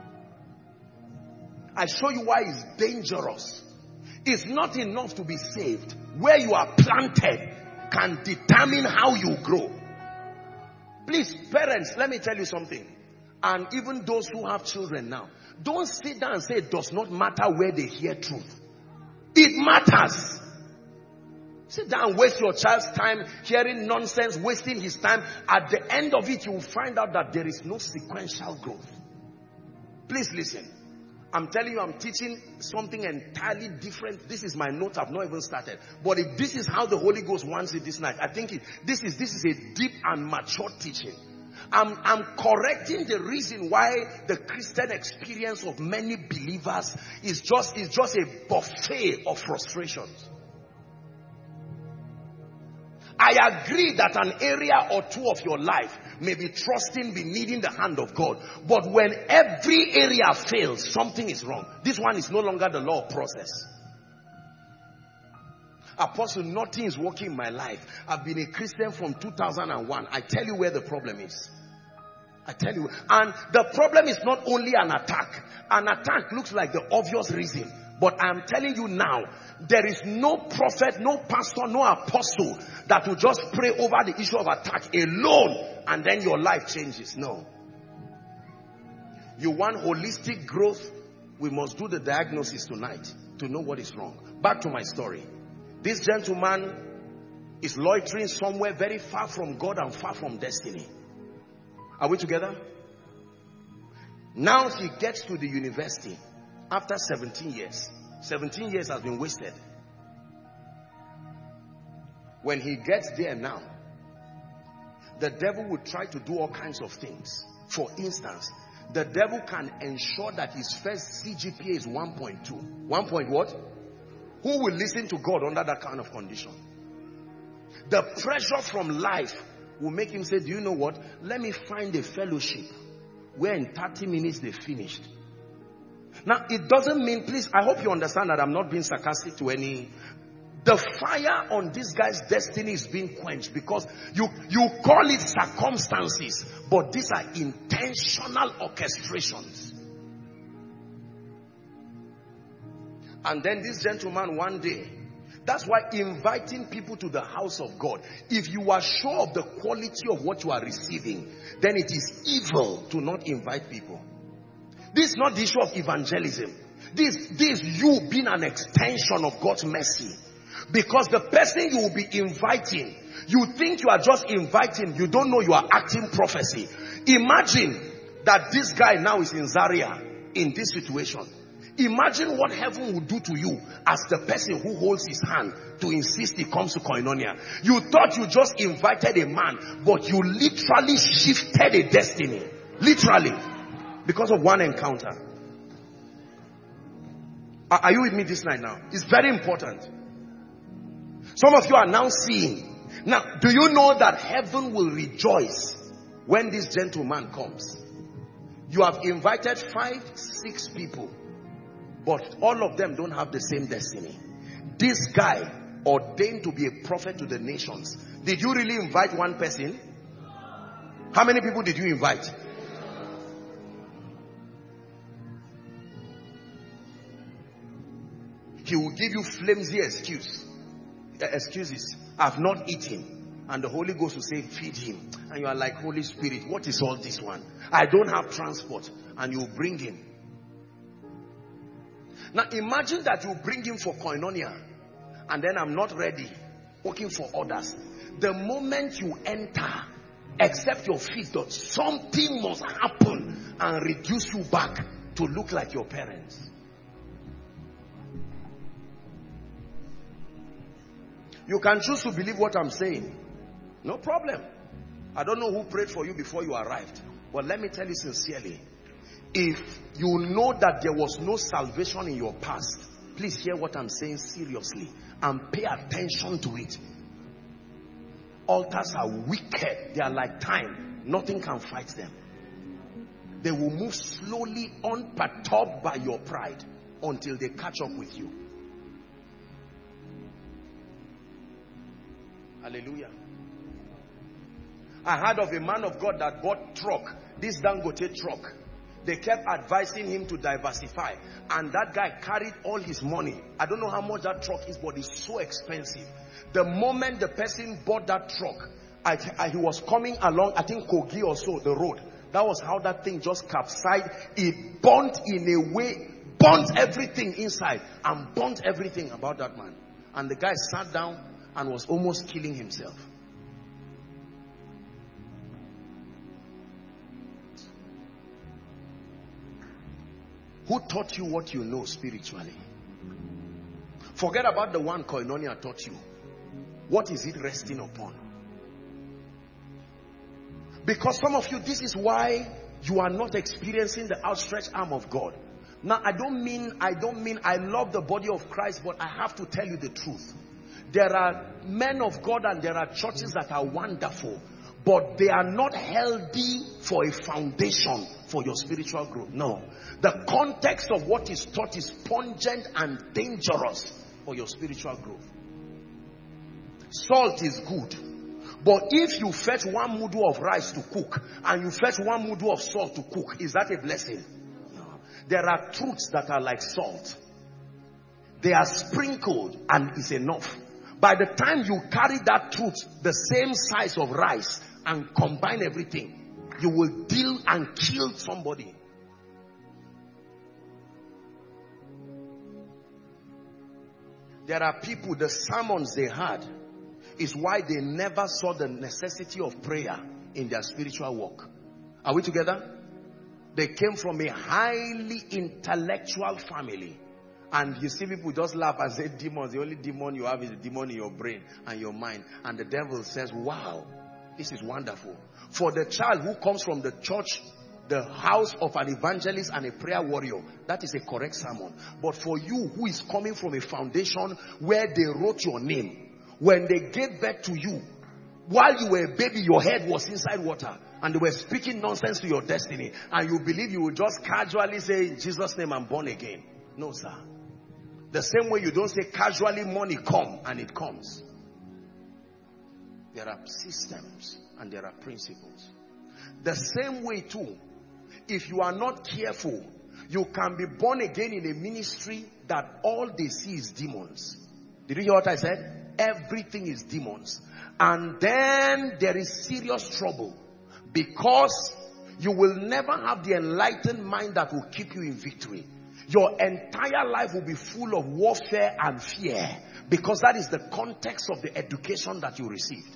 Speaker 2: I show you why it's dangerous. It's not enough to be saved. Where you are planted can determine how you grow. Please, parents, let me tell you something. And even those who have children now, don't sit down and say it does not matter where they hear truth. It matters. Sit down and waste your child's time hearing nonsense, wasting his time. At the end of it, you will find out that there is no sequential growth. Please listen. I'm telling you, I'm teaching something entirely different. This is my note. I've not even started. But if this is how the Holy Ghost wants it this night, I think this is a deep and mature teaching. I'm correcting the reason why the Christian experience of many believers is just a buffet of frustrations. I agree that an area or two of your life may be trusting, be needing the hand of God. But when every area fails, something is wrong. This one is no longer the law of process. Apostle, nothing is working in my life. I've been a Christian from 2001. I tell you where the problem is. I tell you. And the problem is not only an attack. An attack looks like the obvious reason. But I'm telling you now, there is no prophet, no pastor, no apostle that will just pray over the issue of attack alone and then your life changes. No. You want holistic growth? We must do the diagnosis tonight to know what is wrong. Back to my story. This gentleman is loitering somewhere very far from God and far from destiny. Are we together? Now he gets to the university after 17 years. 17 years has been wasted. When he gets there now, the devil will try to do all kinds of things. For instance, the devil can ensure that his first CGPA is 1.2. 1 point what? Who will listen to God under that kind of condition? The pressure from life will make him say, do you know what? Let me find a fellowship where in 30 minutes they finished. Now, it doesn't mean, please, I hope you understand that I'm not being sarcastic to any. The fire on this guy's destiny is being quenched because you call it circumstances, but these are intentional orchestrations. And then this gentleman one day, that's why inviting people to the house of God, if you are sure of the quality of what you are receiving, then it is evil to not invite people. This is not the issue of evangelism. This is you being an extension of God's mercy. Because the person you will be inviting, you think you are just inviting, you don't know you are acting prophecy. Imagine that this guy now is in Zaria in this situation. Imagine what heaven will do to you as the person who holds his hand to insist he comes to Koinonia. You thought you just invited a man, but you literally shifted a destiny. Literally. Because of one encounter. Are you with me this night now? It's very important. Some of you are now seeing. Now, do you know that heaven will rejoice when this gentleman comes? You have invited 5, 6 people, but all of them don't have the same destiny. This guy ordained to be a prophet to the nations. Did you really invite one person? How many people did you invite? He will give you flimsy excuses. I've not eaten. And the Holy Ghost will say, feed him. And you are like, Holy Spirit, what is all this one? I don't have transport. And you bring him. Now imagine that you bring him for Koinonia. And then I'm not ready. Working for others. The moment you enter, except your feet, something must happen and reduce you back to look like your parents. You can choose to believe what I'm saying. No problem. I don't know who prayed for you before you arrived. But let me tell you sincerely. If you know that there was no salvation in your past, please hear what I'm saying seriously. And pay attention to it. Altars are wicked. They are like time. Nothing can fight them. They will move slowly, unperturbed by your pride, until they catch up with you. Hallelujah. I heard of a man of God that bought truck, this Dangote truck. They kept advising him to diversify, and that guy carried all his money. I don't know how much that truck is, but it's so expensive. The moment the person bought that truck, he was coming along, I think Kogi or so, the road. That was how that thing just capsized. It burnt in a way, burnt everything inside, and burnt everything about that man. And the guy sat down and was almost killing himself. Who taught you what you know spiritually? Forget about the one Koinonia taught you. What is it resting upon? Because some of you, this is why you are not experiencing the outstretched arm of God. Now, I don't mean I love the body of Christ, but I have to tell you the truth. There are men of God and there are churches that are wonderful, but they are not healthy for a foundation for your spiritual growth. No. The context of what is taught is pungent and dangerous for your spiritual growth. Salt is good. But if you fetch one mudu of rice to cook and you fetch one mudu of salt to cook, is that a blessing? No. There are truths that are like salt. They are sprinkled and it's enough. By the time you carry that truth, the same size of rice, and combine everything, you will deal and kill somebody. There are people, the sermons they had is why they never saw the necessity of prayer in their spiritual walk. Are we together? They came from a highly intellectual family. And you see people just laugh and say demons. The only demon you have is the demon in your brain and your mind. And the devil says, wow, this is wonderful. For the child who comes from the church, the house of an evangelist and a prayer warrior, that is a correct sermon. But for you who is coming from a foundation where they wrote your name, when they gave birth to you, while you were a baby, your head was inside water and they were speaking nonsense to your destiny, and you believe you will just casually say, in Jesus' name, I'm born again. No, sir. The same way you don't say casually, money come, and it comes. There are systems and there are principles. The same way too, if you are not careful, you can be born again in a ministry that all they see is demons. Did you hear what I said? Everything is demons. And then there is serious trouble, because you will never have the enlightened mind that will keep you in victory. Your entire life will be full of warfare and fear, because that is the context of the education that you received.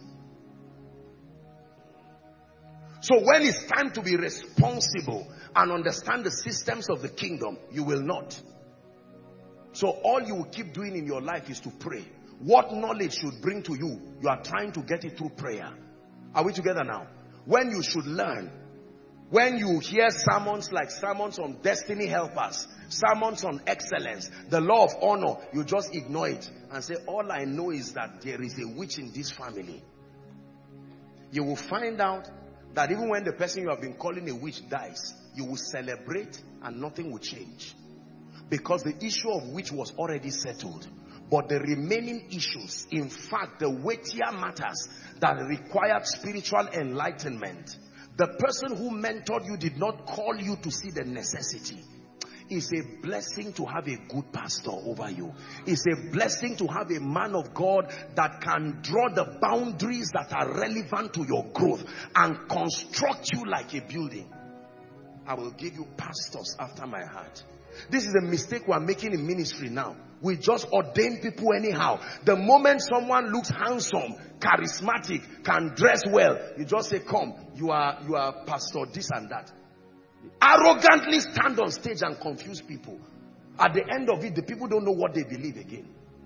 Speaker 2: So when it's time to be responsible and understand the systems of the kingdom, you will not. So all you will keep doing in your life is to pray. What knowledge should bring to you, you are trying to get it through prayer. Are we together now? When you should learn, when you hear sermons like sermons on destiny helpers, sermons on excellence, the law of honor, you just ignore it and say, all I know is that there is a witch in this family. You will find out that even when the person you have been calling a witch dies, you will celebrate and nothing will change. Because the issue of witch was already settled. But the remaining issues, in fact, the weightier matters that required spiritual enlightenment, the person who mentored you did not call you to see the necessity. It's a blessing to have a good pastor over you. It's a blessing to have a man of God that can draw the boundaries that are relevant to your growth and construct you like a building. I will give you pastors after my heart. This is a mistake we're making in ministry now. We just ordain people anyhow. The moment someone looks handsome, charismatic, can dress well, you just say, come, you are pastor this and that. Arrogantly stand on stage and confuse people. At the end of it, the people don't know what they believe again.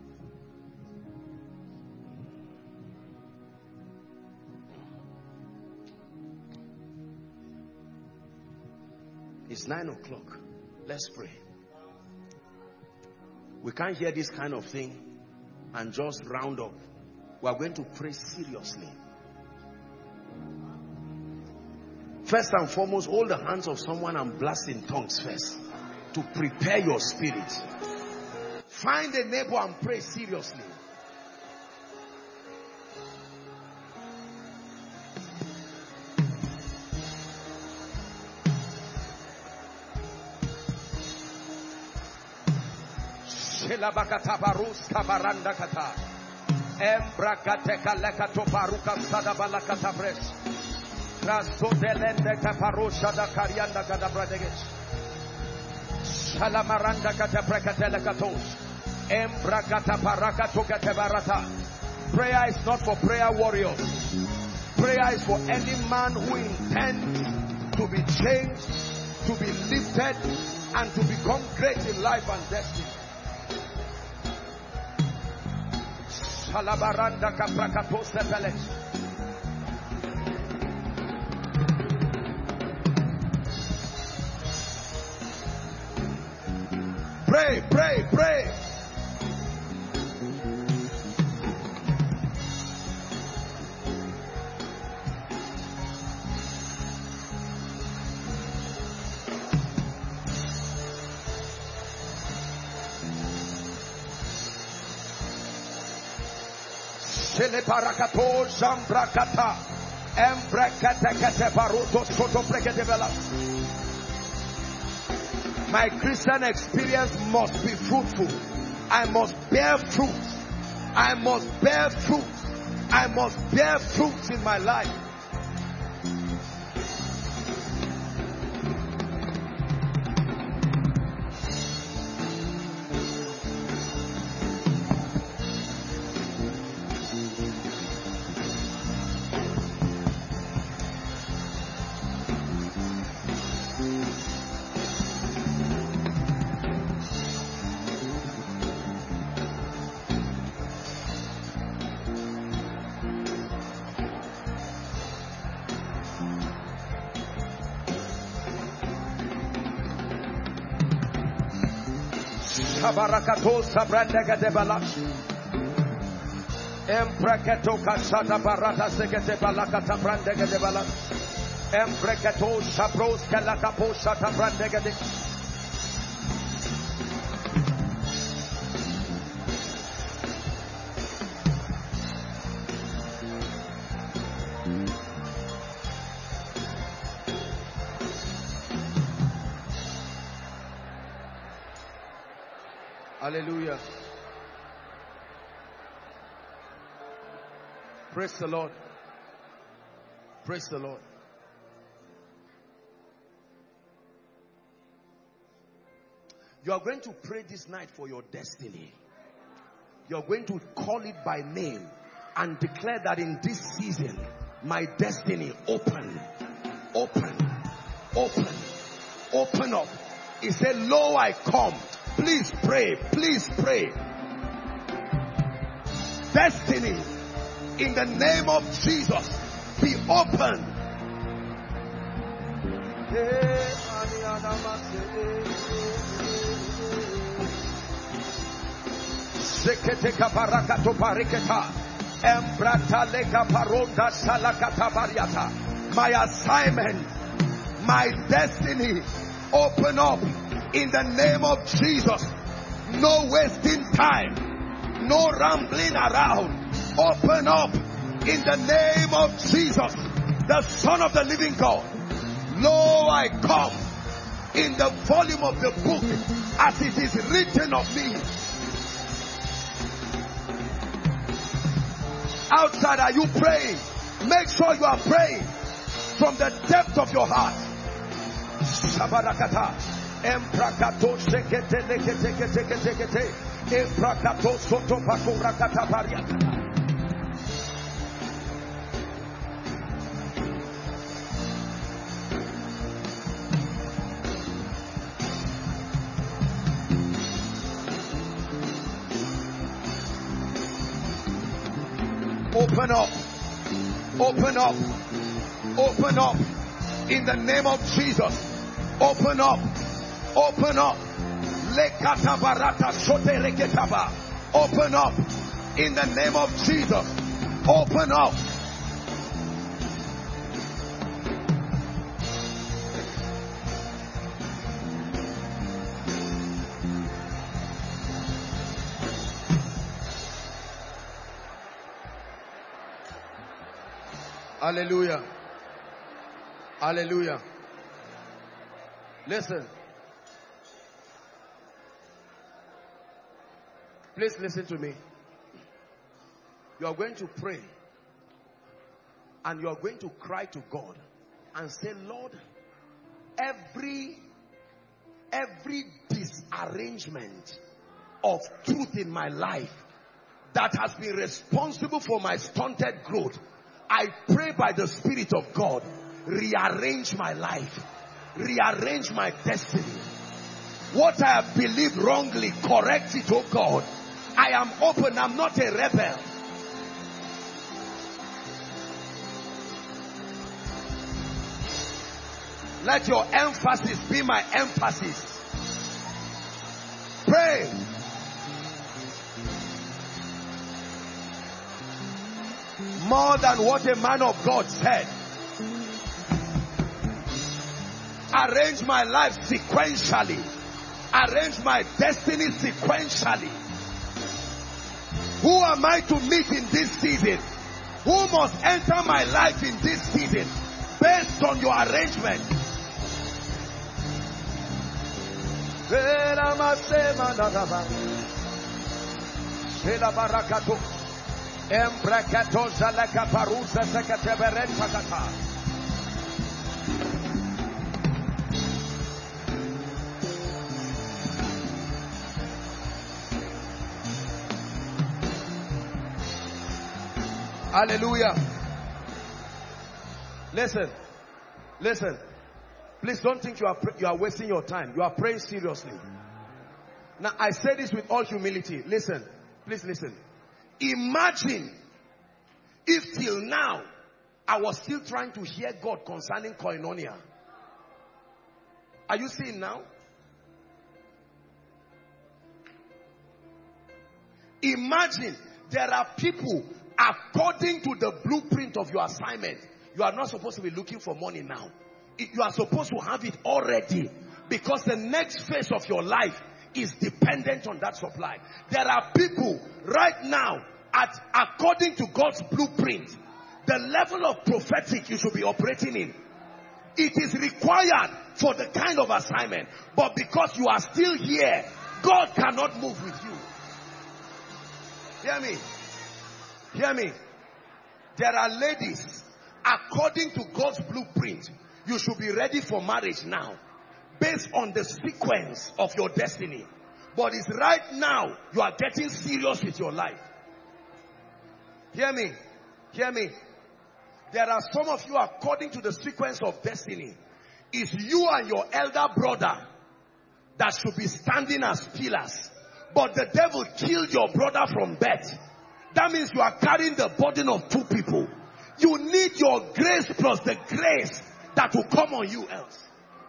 Speaker 2: It's 9 o'clock. Let's pray. We can't hear this kind of thing and just round up. We are going to pray seriously. First and foremost, hold the hands of someone and blast in tongues first to prepare your spirit. Find a neighbor and pray seriously. Prayer is not for prayer warriors. Prayer is for any man who intends to be changed, to be lifted, and to become great in life and destiny. Pray, pray, pray. Parakato Shambrakata Embrakata Baruto Soto Brekatevela. My Christian experience must be fruitful. I must bear fruit. I must bear fruit. I must bear fruit in my life. Barakato Sabrandega de Balash Empreketo Kasata Barata Sekete Balakata Brandega de Balash Empreketo Sabros Kalakapo Sata Brandega de. Hallelujah. Praise the Lord. Praise the Lord. You are going to pray this night for your destiny. You are going to call it by name and declare that in this season, my destiny open, open, open, open up. He said, lo, I come. Please pray. Please pray. Destiny, in the name of Jesus, be open. My assignment, my destiny, open up. In the name of Jesus, no wasting time, no rambling around. Open up in the name of Jesus, the Son of the living God. Lo, I come in the volume of the book as it is written of me. Outside, are you praying? Make sure you are praying from the depth of your heart. Shabarakata. Emprakato sekete lekete kete kete kete. Emprakato soto pakurakata pariata. Open up. Open up. Open up. In the name of Jesus. Open up. Open up. Lekata barata sote reketaba. Open up. In the name of Jesus. Open up. Hallelujah. Hallelujah. Listen. Please listen to me. You are going to pray. And you are going to cry to God. And say, Lord, every disarrangement of truth in my life that has been responsible for my stunted growth, I pray by the Spirit of God, rearrange my life, rearrange my destiny. What I have believed wrongly, correct it, oh God. I am open, I'm not a rebel. Let your emphasis be my emphasis. Pray. More than what a man of God said. Arrange my life sequentially. Arrange my destiny sequentially. Who am I to meet in this season? Who must enter my life in this season? Based on your arrangement. Hallelujah. Listen. Listen. Please don't think you are wasting your time. You are praying seriously. Now, I say this with all humility. Listen. Please listen. Imagine if till now I was still trying to hear God concerning koinonia. Are you seeing now? Imagine there are people according to the blueprint of your assignment. You are not supposed to be looking for money now. You are supposed to have it already, because the next phase of your life is dependent on that supply. There are people right now according to God's blueprint, the level of prophetic you should be operating in. It is required for the kind of assignment, but because you are still here, God cannot move with you. Hear me. Hear me. There are ladies, according to God's blueprint, you should be ready for marriage now, based on the sequence of your destiny. But it's right now you are getting serious with your life. Hear me. Hear me. There are some of you, according to the sequence of destiny, it's you and your elder brother that should be standing as pillars. But the devil killed your brother from birth. That means you are carrying the burden of two people. You need your grace plus the grace that will come on you else.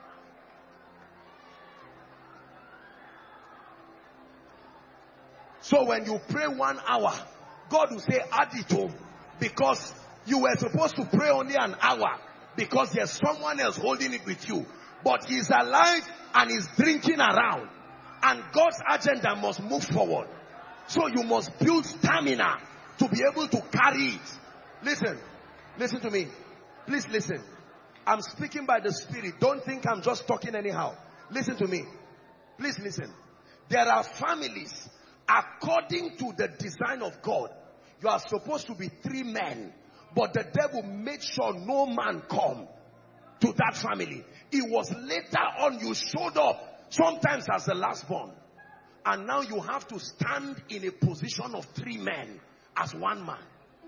Speaker 2: So when you pray 1 hour, God will say add it home, because you were supposed to pray only an hour because there's someone else holding it with you. But he's alive and he's drinking around. And God's agenda must move forward. So you must build stamina to be able to carry it. Listen. Listen to me. Please listen. I'm speaking by the Spirit. Don't think I'm just talking anyhow. Listen to me. Please listen. There are families, according to the design of God, you are supposed to be 3 men. But the devil made sure no man come to that family. It was later on you showed up, sometimes as the last born. And now you have to stand in a position of 3 men as 1 man.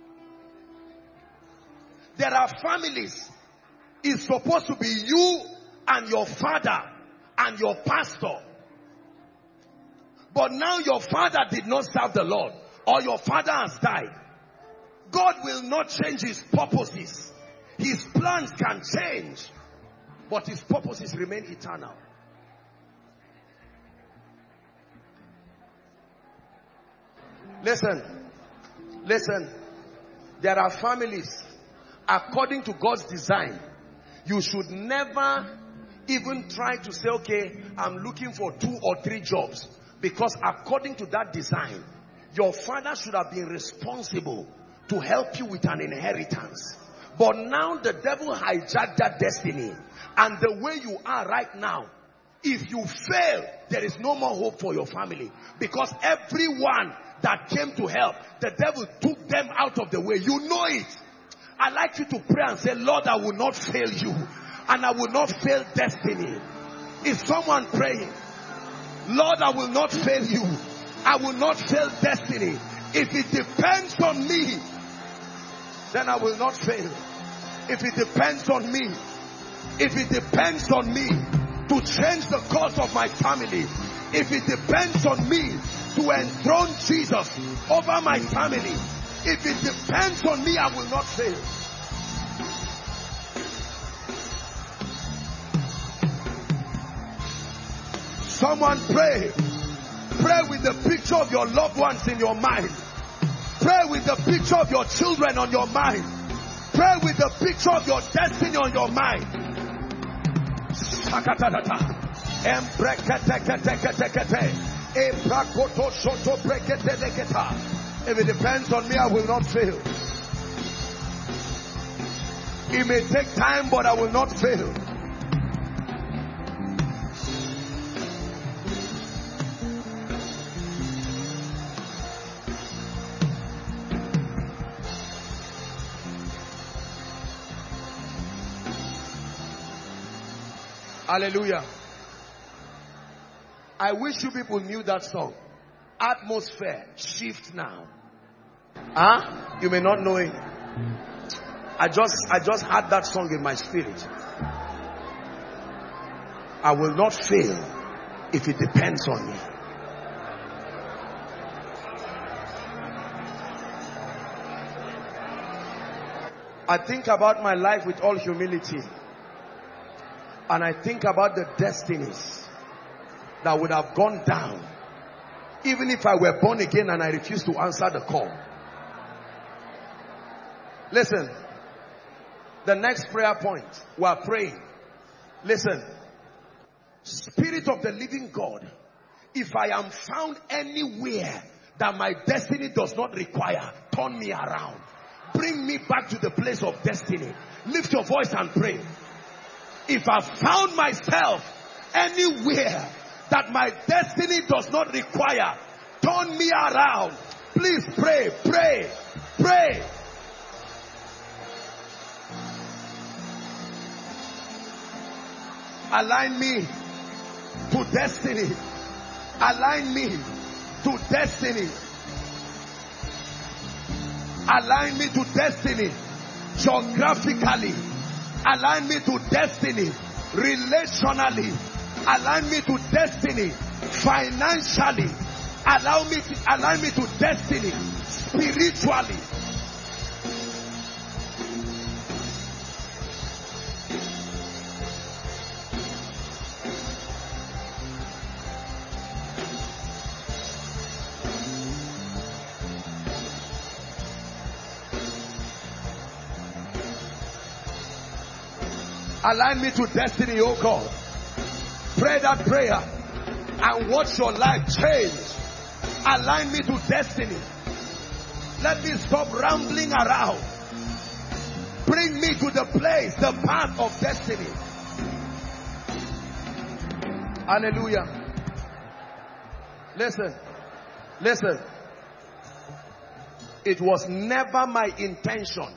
Speaker 2: There are families, it's supposed to be you and your father and your pastor. But now your father did not serve the Lord, or your father has died. God will not change his purposes. His plans can change, but his purposes remain eternal. Listen. Listen. There are families, according to God's design, you should never even try to say, okay, I'm looking for 2 or 3 jobs. Because according to that design, your father should have been responsible to help you with an inheritance.
Speaker 3: But now the devil hijacked that destiny. And the way you are right now, if you fail, there is no more hope for your family. Because everyone that came to help, the devil took them out of the way. You know it. I'd like you to pray and say, Lord, I will not fail you. And I will not fail destiny. Is someone praying? Lord, I will not fail you. I will not fail destiny. If it depends on me, then I will not fail. If it depends on me, if it depends on me to change the course of my family, if it depends on me to enthrone Jesus over my family, if it depends on me, I will not fail. Someone pray. Pray with the picture of your loved ones in your mind. Pray with the picture of your children on your mind. Pray with the picture of your destiny on your mind. If it depends on me, I will not fail. It may take time, but I will not fail. Hallelujah. I wish you people knew that song. Atmosphere, shift now. You may not know it. I just had that song in my spirit. I will not fail if it depends on me. I think about my life with all humility. And I think about the destinies that would have gone down even if I were born again and I refused to answer the call. Listen, the next prayer point, we are praying. Listen, Spirit of the living God, if I am found anywhere that my destiny does not require, turn me around. Bring me back to the place of destiny. Lift your voice and pray. If I found myself anywhere that my destiny does not require, turn me around. Please pray, pray, pray. Align me to destiny. Align me to destiny. Align me to destiny. Geographically. Align me to destiny. Relationally. Align me to destiny. Financially. Align me to destiny. Spiritually. Align me to destiny, oh God. Pray that prayer and watch your life change. Align me to destiny. Let me stop rambling around. Bring me to the place, the path of destiny. Hallelujah. Listen. Listen. It was never my intention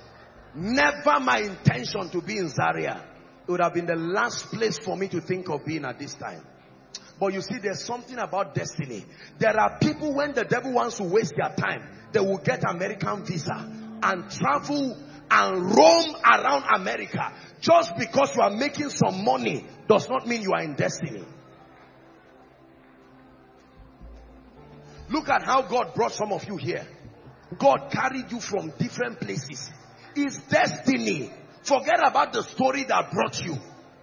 Speaker 3: to be in Zaria. It would have been the last place for me to think of being at this time. But you see, there's something about destiny. There are people, when the devil wants to waste their time, they will get American visa and travel and roam around America. Just because you are making some money does not mean you are in destiny. Look at how God brought some of you here. God carried you from different places. It's destiny. Forget about the story that brought you.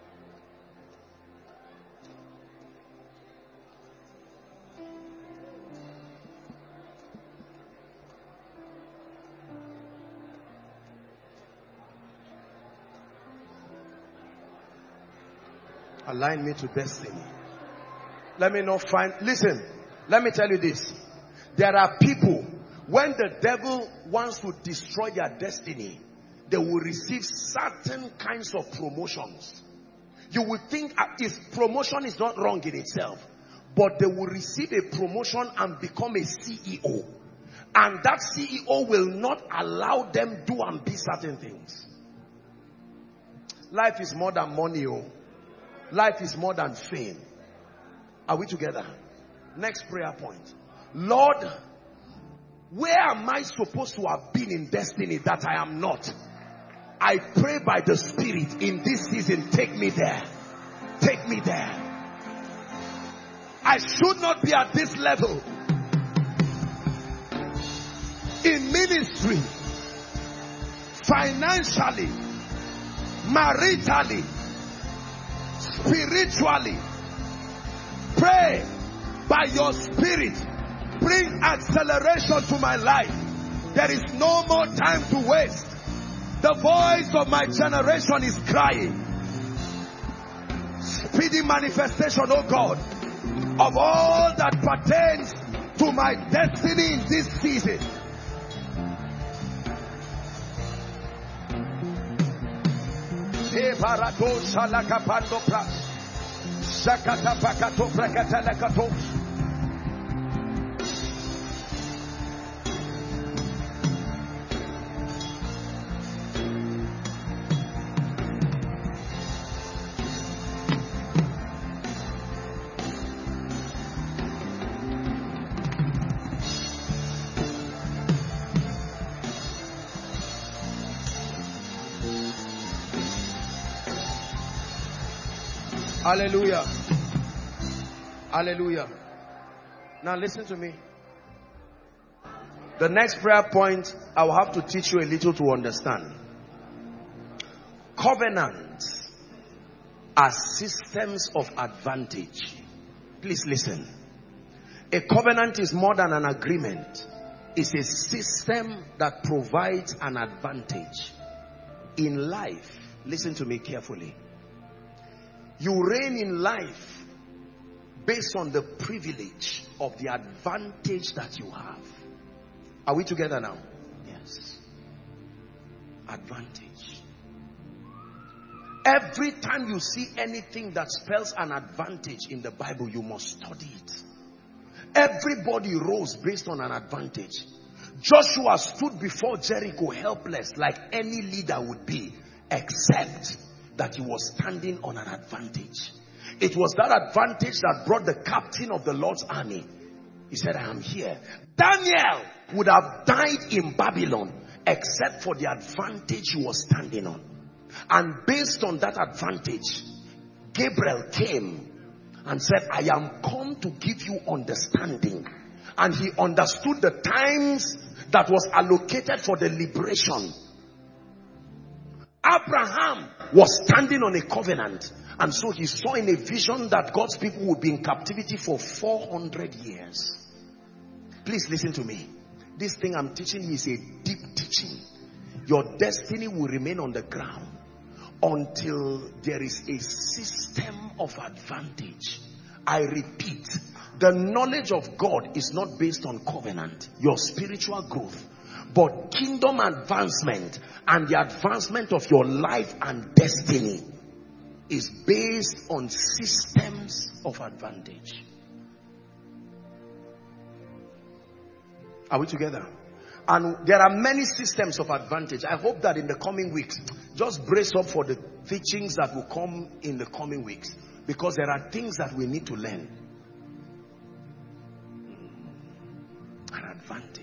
Speaker 3: Align me to destiny. Let me not find... Listen, let me tell you this. There are people, when the devil wants to destroy their destiny, they will receive certain kinds of promotions. You would think promotion is not wrong in itself, but they will receive a promotion and become a CEO. And that CEO will not allow them do and be certain things. Life is more than money. Life is more than fame. Are we together? Next prayer point. Lord, where am I supposed to have been in destiny that I am not? I pray by the Spirit in this season, take me there. Take me there. I should not be at this level. In ministry, financially, maritally, spiritually. Pray by your Spirit. Bring acceleration to my life. There is no more time to waste. The voice of my generation is crying. Speedy manifestation, oh God, of all that pertains to my destiny in this season. Hallelujah. Hallelujah. Now listen to me. The next prayer point, I will have to teach you a little to understand. Covenants are systems of advantage. Please listen. A covenant is more than an agreement. It's a system that provides an advantage. In life, listen to me carefully. You reign in life based on the privilege of the advantage that you have. Are we together now? Yes. Advantage. Every time you see anything that spells an advantage in the Bible, you must study it. Everybody rose based on an advantage. Joshua stood before Jericho helpless like any leader would be, except that he was standing on an advantage. It was that advantage that brought the captain of the Lord's army. He said, I am here. Daniel would have died in Babylon except for the advantage he was standing on. And based on that advantage, Gabriel came and said, I am come to give you understanding. And he understood the times that was allocated for the liberation. Abraham was standing on a covenant, and so he saw in a vision that God's people would be in captivity for 400 years. Please listen to me. This thing I'm teaching you is a deep teaching. Your destiny will remain on the ground until there is a system of advantage. I repeat, the knowledge of God is not based on covenant, your spiritual growth, but kingdom advancement and the advancement of your life and destiny is based on systems of advantage. Are we together? And there are many systems of advantage. I hope that in the coming weeks, just brace up for the teachings that will come in the coming weeks, because there are things that we need to learn. An advantage.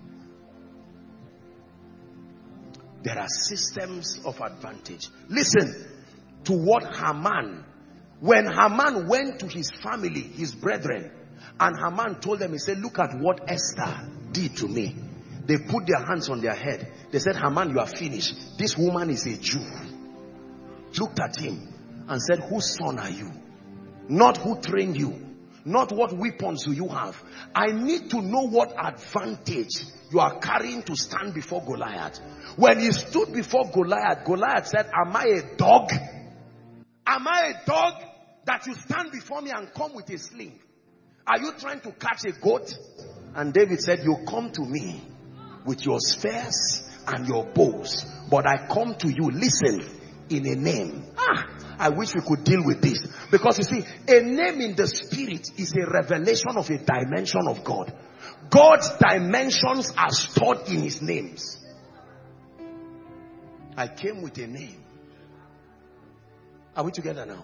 Speaker 3: There are systems of advantage. Listen to what Haman, when Haman went to his family, his brethren, and Haman told them, he said, look at what Esther did to me. They put their hands on their head. They said, Haman, you are finished. This woman is a Jew. Looked at him and said, whose son are you? Not who trained you. Not what weapons do you have. I need to know what advantage you are carrying to stand before Goliath. When he stood before Goliath, Goliath said, am I a dog? Am I a dog that you stand before me and come with a sling? Are you trying to catch a goat? And David said, you come to me with your spears and your bows, but I come to you, listen, in a name. I wish we could deal with this. Because you see, a name in the spirit is a revelation of a dimension of God. God's dimensions are stored in his names. I came with a name. Are we together now?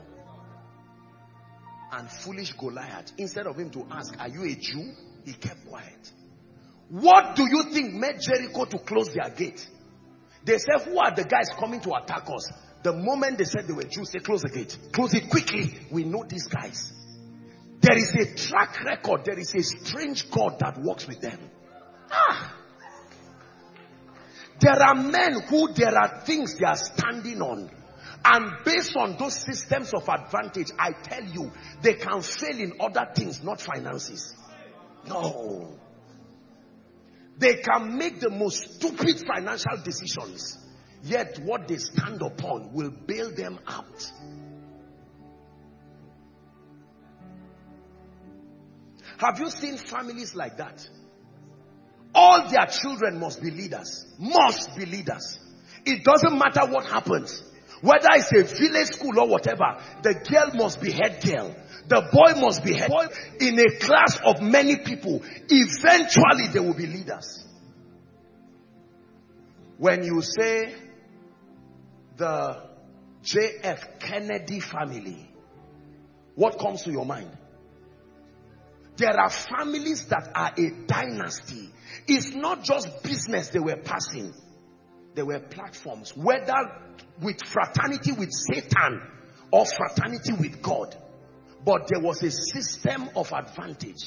Speaker 3: And foolish Goliath, instead of him to ask, are you a Jew? He kept quiet. What do you think made Jericho to close their gate? They said, who are the guys coming to attack us? The moment they said they were Jews, they closed the gate. Close it quickly. We know these guys. There is a track record. There is a strange God that works with them. There are men who there are things they are standing on. And based on those systems of advantage, I tell you, they can fail in other things, not finances. No. They can make the most stupid financial decisions. Yet what they stand upon will bail them out. Have you seen families like that? All their children must be leaders. Must be leaders. It doesn't matter what happens. Whether it's a village school or whatever, the girl must be head girl. The boy must be head boy. In a class of many people, eventually they will be leaders. When you say the J.F. Kennedy family, what comes to your mind? There are families that are a dynasty. It's not just business they were passing. There were platforms, whether with fraternity with Satan or fraternity with God. But there was a system of advantage.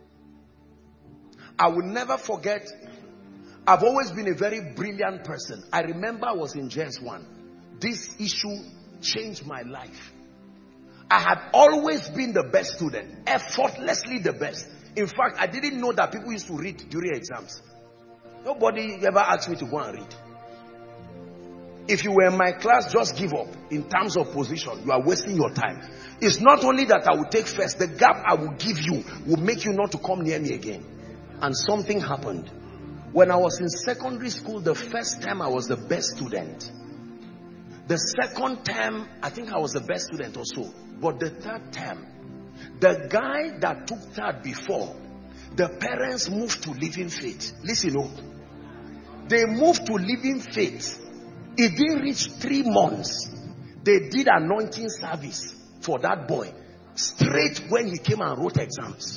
Speaker 3: I will never forget, I've always been a very brilliant person. I remember I was in JS1. This issue changed my life. I had always been the best student, effortlessly the best. In fact, I didn't know that people used to read during exams. Nobody ever asked me to go and read. If you were in my class, just give up. In terms of position, you are wasting your time. It's not only that I will take first, the gap I will give you will make you not to come near me again. And something happened. When I was in secondary school, the first term I was the best student. The second term, I think I was the best student also. But the third term, the guy that took third before, the parents moved to Living Faith. Listen, they moved to Living Faith. It didn't reach 3 months. They did anointing service for that boy straight when he came and wrote exams.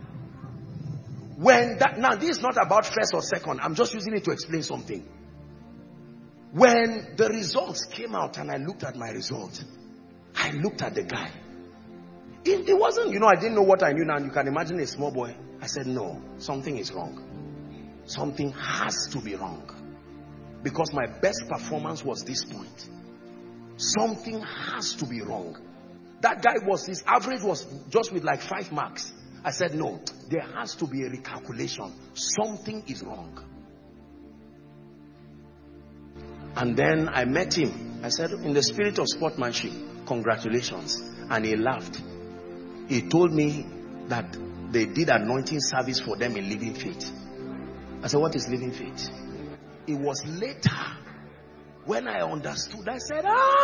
Speaker 3: Now this is not about first or second. I'm just using it to explain something. When the results came out and I looked at my result, I looked at the guy. It wasn't, I didn't know what I knew now. You can imagine a small boy. I said, no, something is wrong. Something has to be wrong. Because my best performance was this point. Something has to be wrong. That guy his average was just with like 5 marks. I said, no, there has to be a recalculation. Something is wrong. And then I met him. I said, in the spirit of sportsmanship, congratulations. And he laughed. He told me that they did anointing service for them in Living Faith. I said, what is Living Faith? It was later when I understood. I said,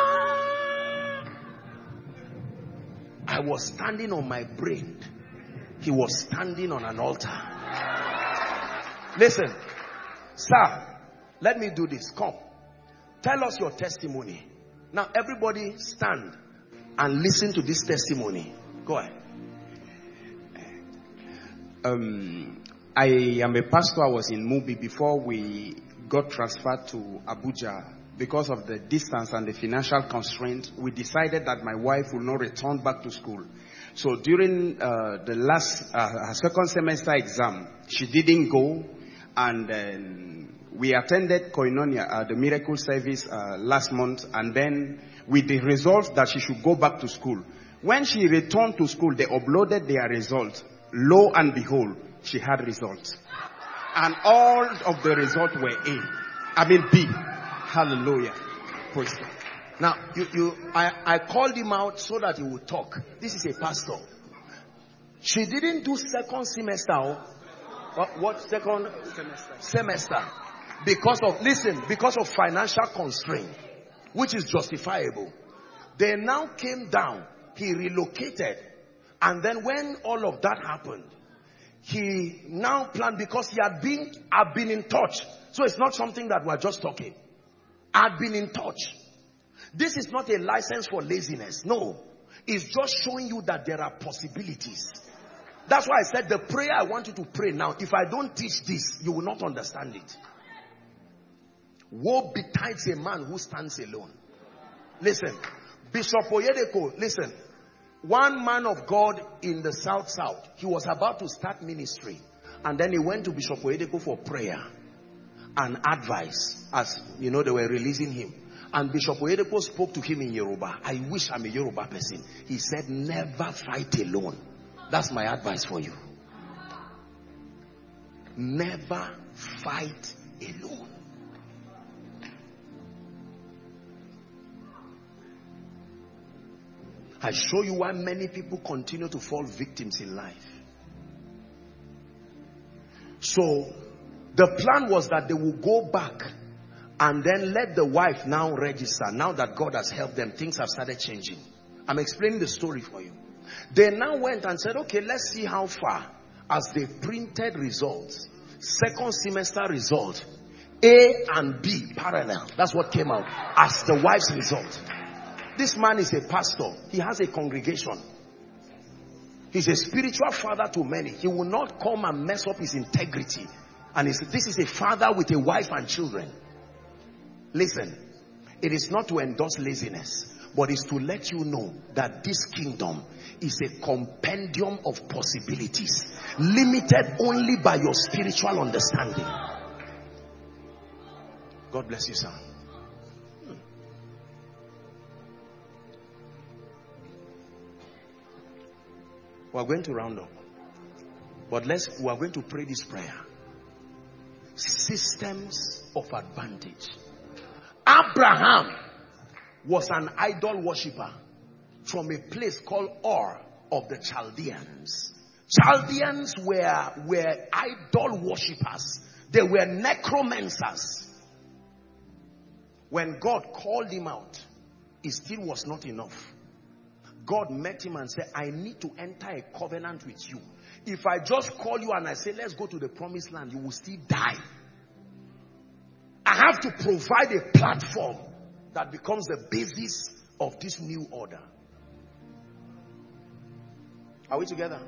Speaker 3: I was standing on my brain. He was standing on an altar. Listen, sir, let me do this. Come. Tell us your testimony. Now everybody stand and listen to this testimony. Go ahead.
Speaker 4: I am a pastor. I was in Mubi before we got transferred to Abuja. Because of the distance and the financial constraint, we decided that my wife will not return back to school. So during the last her second semester exam, she didn't go, and we attended Koinonia, the miracle service last month, and then with the result that she should go back to school. When she returned to school, they uploaded their results. Lo and behold, she had results. And all of the results were B. Hallelujah. Praise God.
Speaker 3: Now, I called him out so that he would talk. This is a pastor. She didn't do second semester. What second semester? because of financial constraint, which is justifiable. They now came down. He relocated. And then when all of that happened, he now planned, because I've been in touch. So it's not something that we're just talking. I've been in touch. This is not a license for laziness. No. It's just showing you that there are possibilities. That's why I said the prayer I want you to pray now. If I don't teach this, you will not understand it. Woe betides a man who stands alone. Listen. Bishop Oyedepo, listen. One man of God in the South, he was about to start ministry. And then he went to Bishop Oyedepo for prayer and advice. As you know, they were releasing him. And Bishop Oyedepo spoke to him in Yoruba. I wish I'm a Yoruba person. He said, never fight alone. That's my advice for you. Never fight alone. I show you why many people continue to fall victims in life. So, the plan was that they will go back and then let the wife now register. Now that God has helped them, things have started changing. I'm explaining the story for you. They now went and said, okay, let's see how far. As they printed results, second semester result, A and B parallel. That's what came out as the wife's result. This man is a pastor. He has a congregation. He's a spiritual father to many. He will not come and mess up his integrity. And this is a father with a wife and children. Listen, it is not to endorse laziness, but it's to let you know that this kingdom is a compendium of possibilities, limited only by your spiritual understanding. God bless you, sir. We are going to round up, but we are going to pray this prayer. Systems of advantage. Abraham was an idol worshipper from a place called Ur of the Chaldeans. Chaldeans were idol worshippers. They were necromancers. When God called him out, it still was not enough. God met him and said, I need to enter a covenant with you. If I just call you and I say, let's go to the promised land, you will still die. I have to provide a platform that becomes the basis of this new order. Are we together?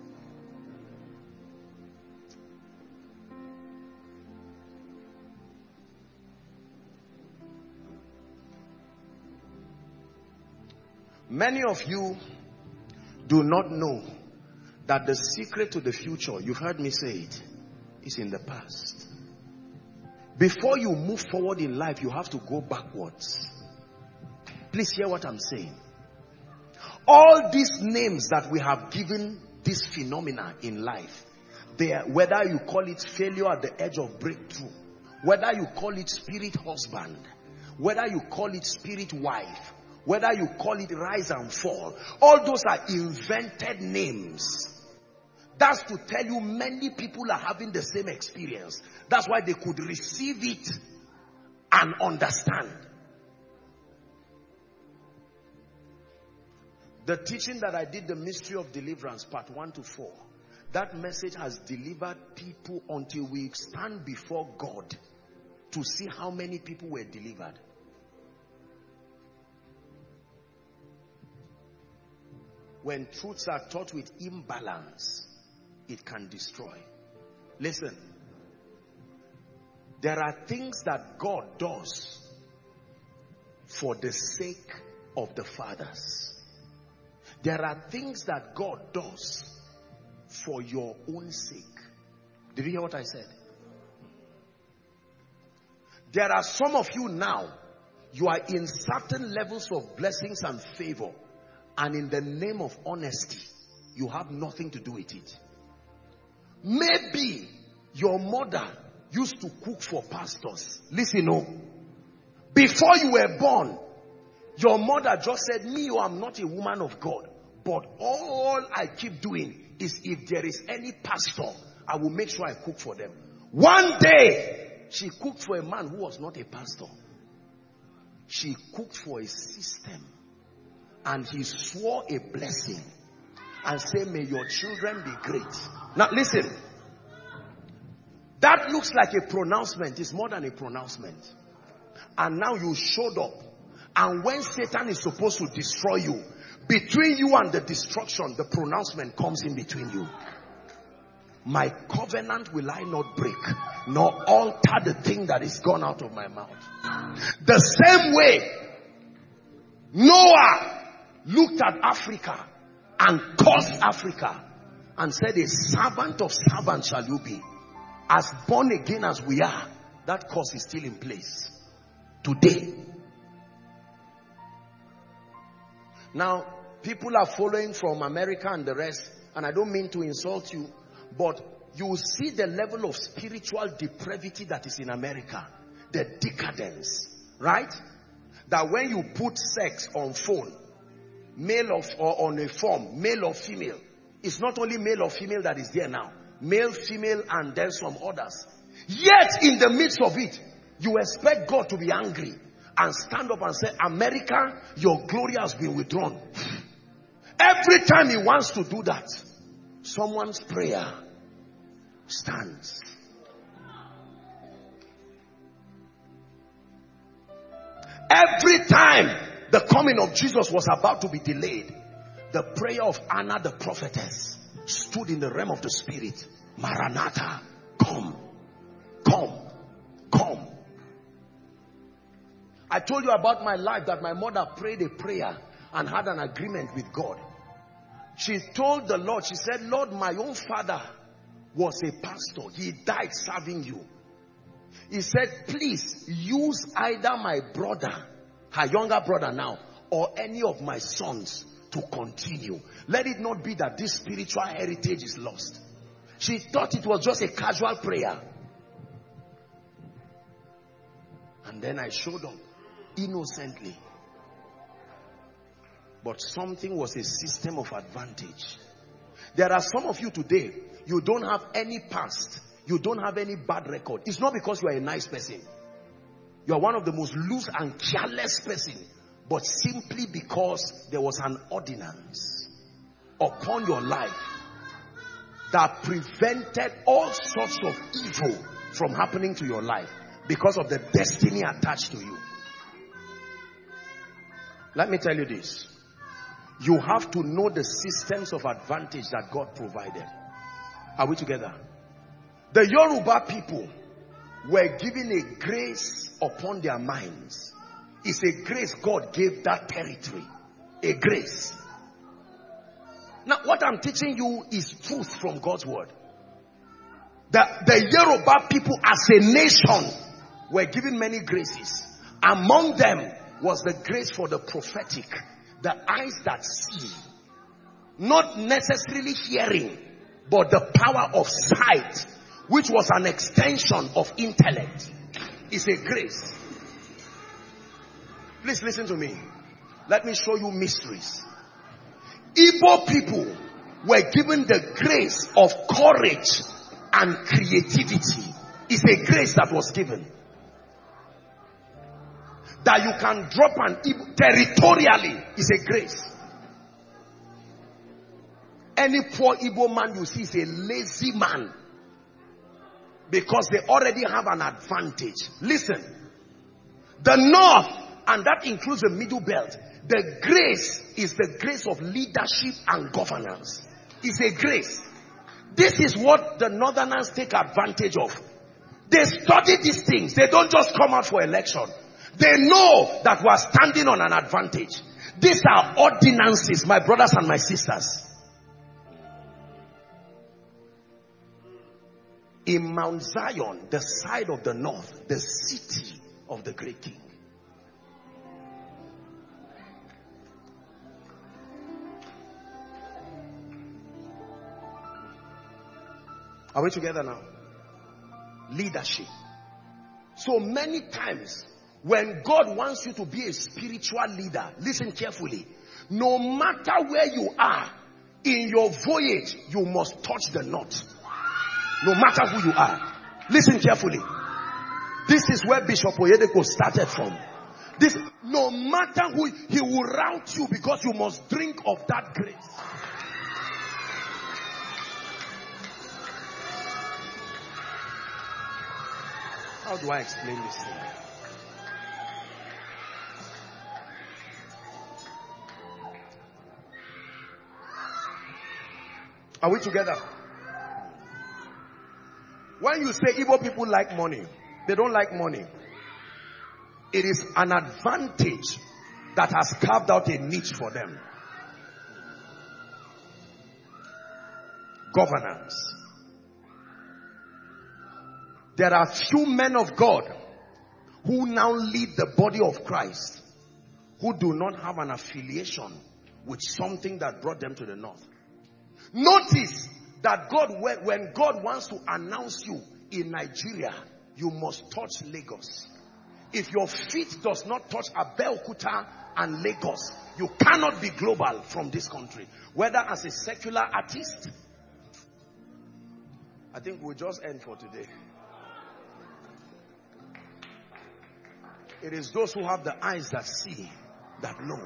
Speaker 3: Many of you do not know that the secret to the future, you've heard me say it, is in the past. Before you move forward in life, you have to go backwards. Please hear what I'm saying. All these names that we have given this phenomena in life, whether you call it failure at the edge of breakthrough, whether you call it spirit husband, whether you call it spirit wife, whether you call it rise and fall, all those are invented names. That's to tell you many people are having the same experience. That's why they could receive it and understand. The teaching that I did, the mystery of deliverance, part 1 to 4, that message has delivered people until we stand before God to see how many people were delivered. When truths are taught with imbalance, it can destroy. Listen, there are things that God does for the sake of the fathers. There are things that God does for your own sake. Did you hear what I said? There are some of you now, you are in certain levels of blessings and favor, and in the name of honesty, you have nothing to do with it. Maybe your mother used to cook for pastors. Listen, before you were born, your mother just said, me, I'm not a woman of God, but all I keep doing is if there is any pastor, I will make sure I cook for them. One day, she cooked for a man who was not a pastor. She cooked for a system. And he swore a blessing and said, may your children be great. Now listen. That looks like a pronouncement. It's more than a pronouncement. And now you showed up. And when Satan is supposed to destroy you, between you and the destruction, the pronouncement comes in between you. My covenant will I not break, nor alter the thing that is gone out of my mouth. The same way Noah looked at Africa and cursed Africa and said, a servant of servants shall you be. As born again as we are, that curse is still in place today. Now, people are following from America and the rest, and I don't mean to insult you, but you see the level of spiritual depravity that is in America. The decadence, right? That when you put sex on phone, male or on a form, male or female, it's not only male or female that is there now. Male, female, and then some others. Yet in the midst of it, you expect God to be angry and stand up and say, America, your glory has been withdrawn. Every time he wants to do that, someone's prayer stands. Every time the coming of Jesus was about to be delayed, the prayer of Anna the prophetess stood in the realm of the spirit. Maranatha, come, come, come. I told you about my life that my mother prayed a prayer and had an agreement with God. She told the Lord, she said, Lord, my own father was a pastor. He died serving you. He said, please use either my brother, her younger brother now, or any of my sons to continue. Let it not be that this spiritual heritage is lost. She thought it was just a casual prayer. And then I showed up innocently. But something was a system of advantage. There are some of you today, you don't have any past. You don't have any bad record. It's not because you are a nice person. You are one of the most loose and careless person. But simply because there was an ordinance upon your life that prevented all sorts of evil from happening to your life because of the destiny attached to you. Let me tell you this. You have to know the systems of advantage that God provided. Are we together? The Yoruba people were given a grace upon their minds. It's a grace God gave that territory. A grace. Now, what I'm teaching you is truth from God's word. The Yoruba people as a nation were given many graces. Among them was the grace for the prophetic. The eyes that see. Not necessarily hearing, but the power of sight, which was an extension of intellect, is a grace. Please listen to me. Let me show you mysteries. Igbo people were given the grace of courage and creativity. It's a grace that was given. That you can drop an Igbo territorially is a grace. Any poor Igbo man you see is a lazy man. Because they already have an advantage. Listen. The north, and that includes the middle belt, the grace is the grace of leadership and governance. It's a grace. This is what the northerners take advantage of. They study these things. They don't just come out for election. They know that we are standing on an advantage. These are ordinances, my brothers and my sisters. In Mount Zion, the side of the north, the city of the great king. Are we together now? Leadership. So many times, when God wants you to be a spiritual leader, listen carefully. No matter where you are, in your voyage, you must touch the north. No matter who you are. Listen carefully. This is where Bishop Oyedepo started from. This, no matter who, he will rout you because you must drink of that grace. How do I explain this thing? Are we together? When you say Igbo people like money, they don't like money. It is an advantage that has carved out a niche for them. Governance. There are few men of God who now lead the body of Christ who do not have an affiliation with something that brought them to the north. Notice that when God wants to announce you in Nigeria, you must touch Lagos. If your feet does not touch Abeokuta and Lagos, you cannot be global from this country. Whether as a secular artist. I think we'll just end for today. It is those who have the eyes that see, that know.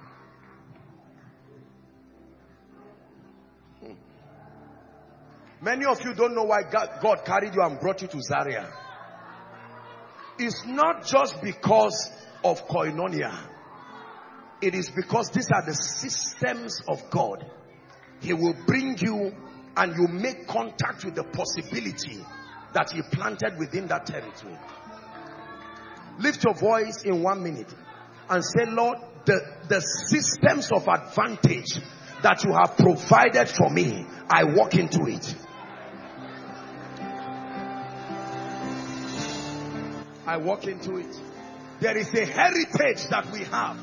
Speaker 3: Many of you don't know why God carried you and brought you to Zaria. It's not just because of koinonia. It is because these are the systems of God. He will bring you and you make contact with the possibility that He planted within that territory. Lift your voice in 1 minute and say, Lord, the systems of advantage that you have provided for me, I walk into it. I walk into it. There is a heritage that we have.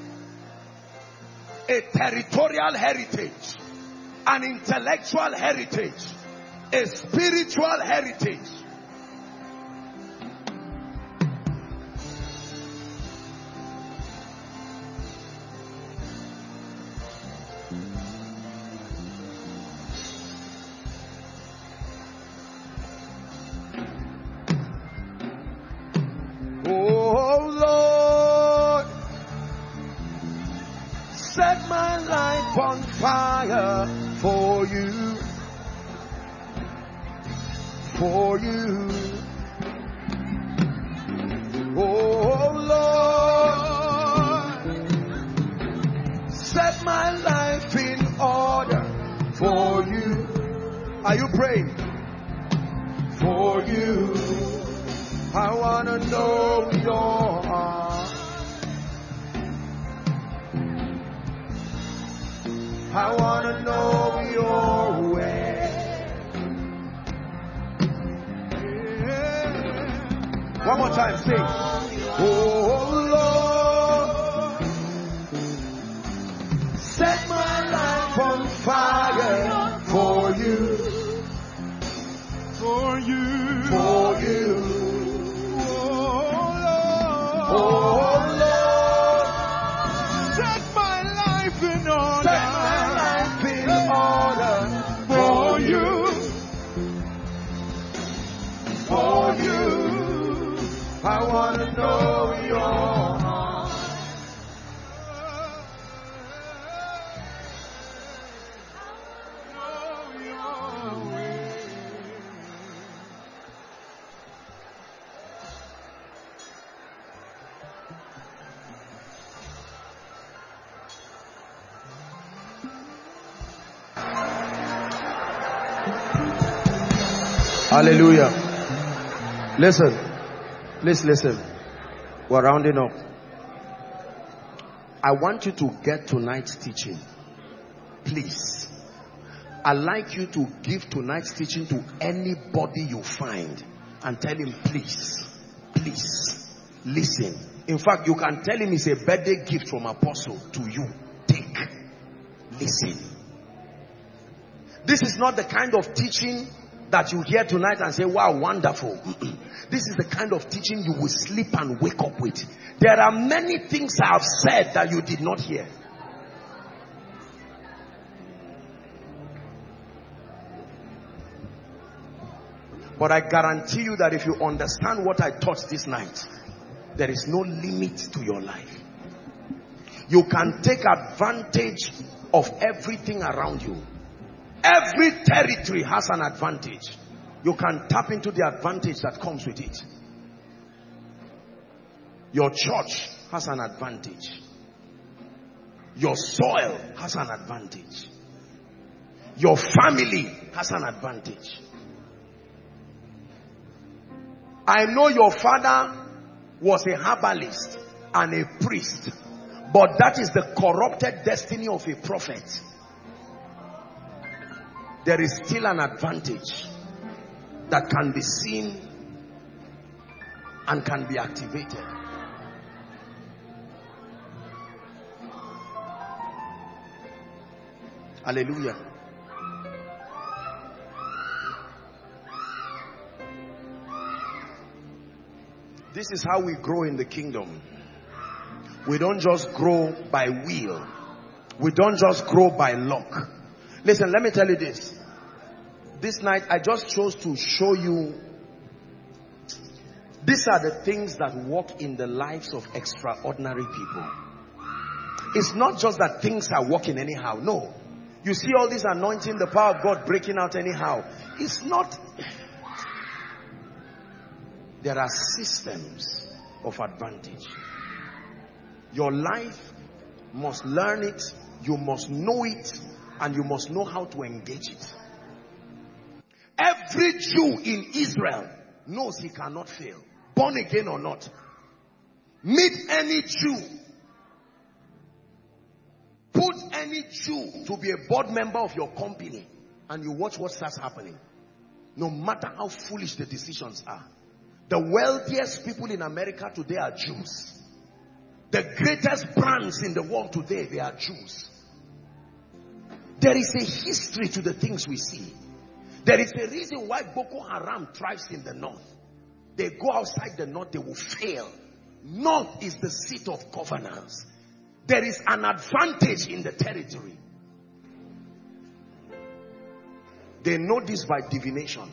Speaker 3: A territorial heritage. An intellectual heritage. A spiritual heritage. On fire for you, oh Lord, set my life in order for you. Are you praying? For you, I want to know your heart. I want to know your way. One more time, sing. Oh Lord, set my life on fire for you. For you. For you. Oh Lord, set my life in order. For you, I want to know your heart. Know your way. Hallelujah. Listen. Please listen. We're rounding up. I want you to get tonight's teaching. Please. I'd like you to give tonight's teaching to anybody you find and tell him, please, listen. In fact, you can tell him it's a birthday gift from Apostle to you. Take. Listen. This is not the kind of teaching that you hear tonight and say, wow, wonderful. This is the kind of teaching you will sleep and wake up with. There are many things I have said that you did not hear. But I guarantee you that if you understand what I taught this night, there is no limit to your life. You can take advantage of everything around you. Every territory has an advantage. You can tap into the advantage that comes with it. Your church has an advantage. Your soil has an advantage. Your family has an advantage. I know your father was a herbalist and a priest, but that is the corrupted destiny of a prophet. There is still an advantage that can be seen and can be activated. Hallelujah. This is how we grow in the kingdom. We don't just grow by will. We don't just grow by luck. Listen, let me tell you this. This night I just chose to show you. These are the things that work in the lives of extraordinary people. It's not just that things are working anyhow. No. You see all this anointing, the power of God breaking out anyhow. It's not. There are systems of advantage. Your life must learn it, you must know it, and you must know how to engage it. Every Jew in Israel knows he cannot fail, born again or not. Meet any Jew, put any Jew to be a board member of your company, and you watch what starts happening. No matter how foolish the decisions are. The wealthiest people in America today are Jews. The greatest brands in the world today, they are Jews. There is a history to the things we see. There is a reason why Boko Haram thrives in the north. They go outside the north, they will fail. North is the seat of governance. There is an advantage in the territory. They know this by divination.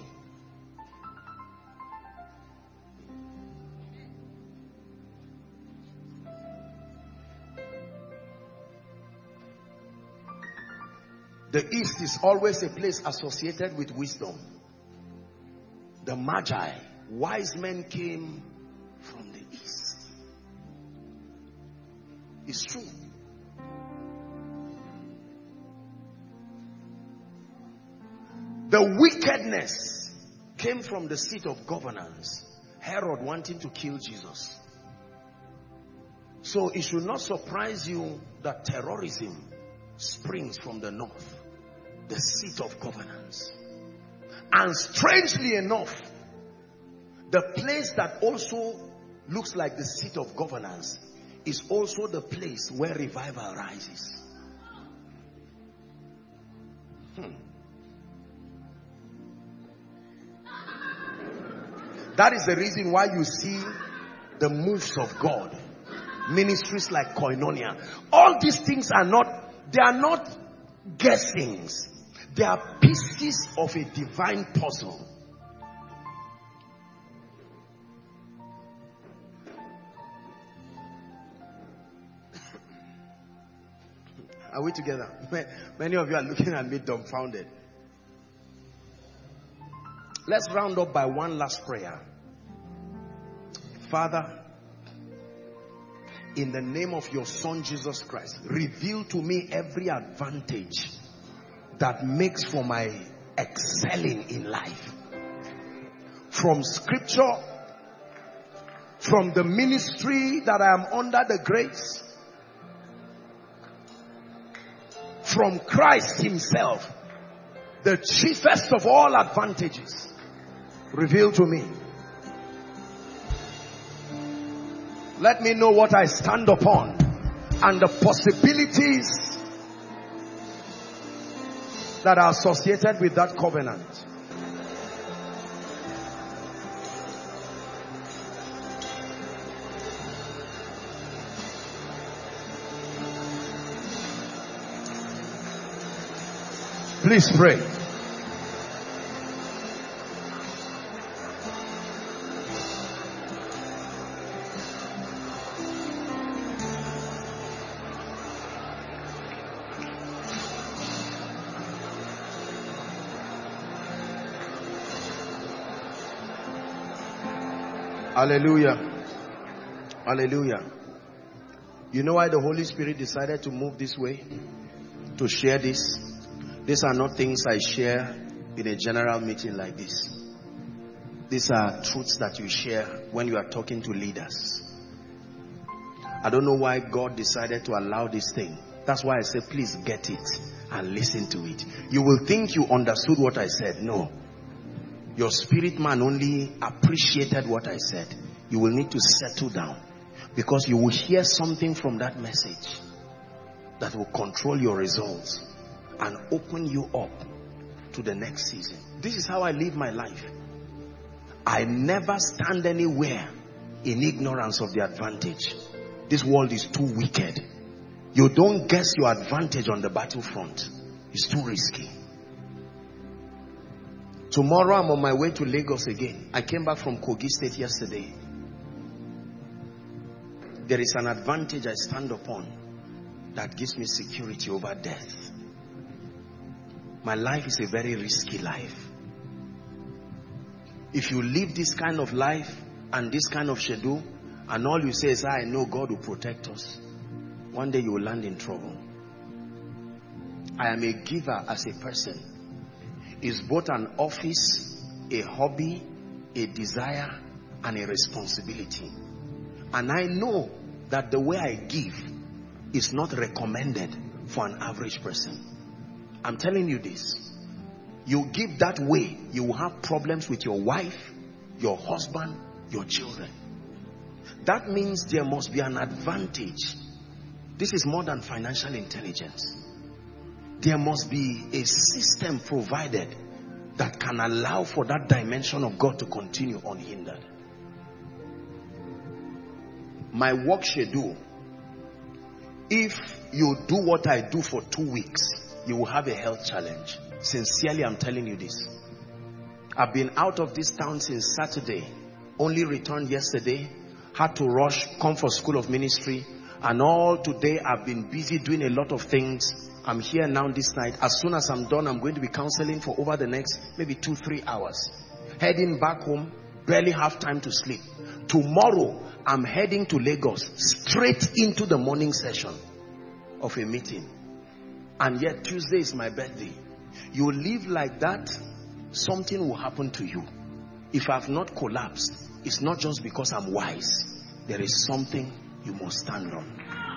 Speaker 3: The East is always a place associated with wisdom. The Magi, wise men, came from the East. It's true. The wickedness came from the seat of governance. Herod wanting to kill Jesus. So it should not surprise you that terrorism springs from the north. The seat of governance. And strangely enough, the place that also looks like the seat of governance is also the place where revival rises. That is the reason why you see the moves of God. Ministries like Koinonia. All these things are not, they are not guessings. They are pieces of a divine puzzle. Are we together? Many of you are looking at me dumbfounded. Let's round up by one last prayer. Father, in the name of your Son Jesus Christ, reveal to me every advantage that makes for my excelling in life. From scripture, from the ministry that I am under the grace, from Christ himself, the chiefest of all advantages. Reveal to me. Let me know what I stand upon and the possibilities that are associated with that covenant. Please pray.
Speaker 2: Hallelujah. Hallelujah. You know why the Holy Spirit decided to move this way? To share this? These are not things I share in a general meeting like this. These are truths that you share when you are talking to leaders. I don't know why God decided to allow this thing. That's why I say, please get it and listen to it. You will think you understood what I said. No. Your spirit man only appreciated what I said. You will need to settle down, because you will hear something from that message that will control your results and open you up to the next season. This is how I live my life. I never stand anywhere in ignorance of the advantage. This world is too wicked. You don't guess your advantage on the battlefront. It's too risky. Tomorrow I'm on my way to Lagos again. I came back from Kogi State yesterday. There is an advantage I stand upon that gives me security over death. My life is a very risky life. If you live this kind of life and this kind of schedule, and all you say is, I know God will protect us, one day you will land in trouble. I am a giver as a person. It's both an office, a hobby, a desire, and a responsibility. And I know that the way I give is not recommended for an average person. I'm telling you this. You give that way, you will have problems with your wife, your husband, your children. That means there must be an advantage. This is more than financial intelligence. There must be a system provided that can allow for that dimension of God to continue unhindered. My work schedule, if you do what I do for 2 weeks, you will have a health challenge. Sincerely, I'm telling you this. I've been out of this town since Saturday, only returned yesterday, had to rush, come for School of Ministry, and all today I've been busy doing a lot of things. I'm here now this night. As soon as I'm done, I'm going to be counseling for over the next maybe 2-3 hours. Heading back home, barely have time to sleep. Tomorrow, I'm heading to Lagos, straight into the morning session of a meeting. And yet Tuesday is my birthday. You live like that, something will happen to you. If I've not collapsed, it's not just because I'm wise. There is something you must stand on.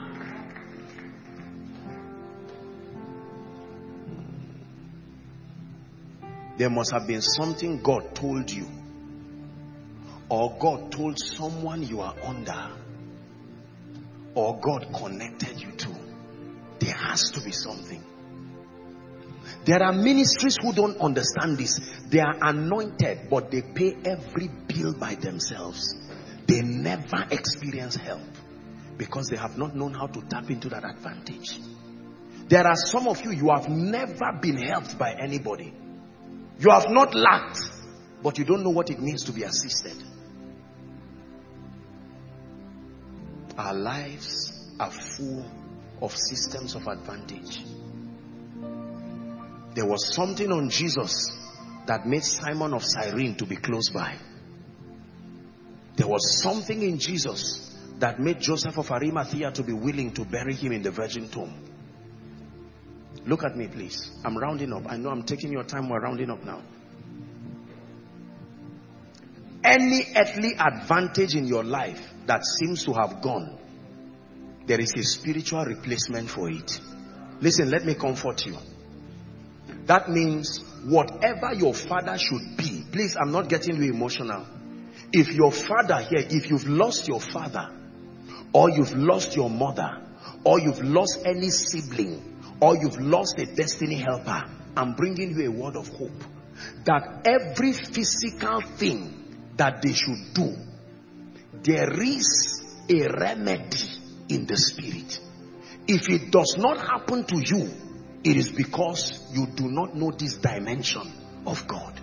Speaker 2: There must have been something God told you, or God told someone you are under, or God connected you to. There has to be something. There are ministries who don't understand this. They are anointed, but they pay every bill by themselves. They never experience help because they have not known how to tap into that advantage. There are some of you, you have never been helped by anybody. You have not lacked, but you don't know what it means to be assisted. Our lives are full of systems of advantage. There was something on Jesus that made Simon of Cyrene to be close by. There was something in Jesus that made Joseph of Arimathea to be willing to bury him in the virgin tomb. Look at me, please. I'm rounding up. I know I'm taking your time. We're rounding up now. Any earthly advantage in your life that seems to have gone, there is a spiritual replacement for it. Listen, let me comfort you. That means whatever your father should be, please, I'm not getting you emotional. If your father here, if you've lost your father, or you've lost your mother, or you've lost any sibling, or you've lost a destiny helper, I'm bringing you a word of hope that every physical thing that they should do, there is a remedy in the spirit. If it does not happen to you, it is because you do not know this dimension of God.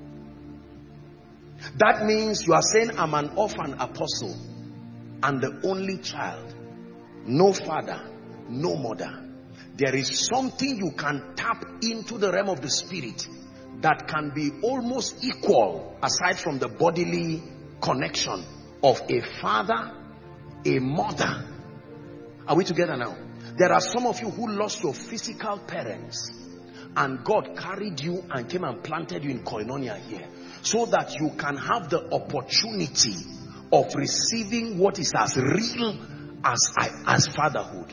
Speaker 2: That means you are saying, I'm an orphan apostle and the only child, no father, no mother. There is something you can tap into the realm of the spirit that can be almost equal, aside from the bodily connection,
Speaker 3: of a father, a mother. Are we together now? There are some of you who lost your physical parents, and God carried you and came and planted you in Koinonia here, so that you can have the opportunity of receiving what is as real as fatherhood.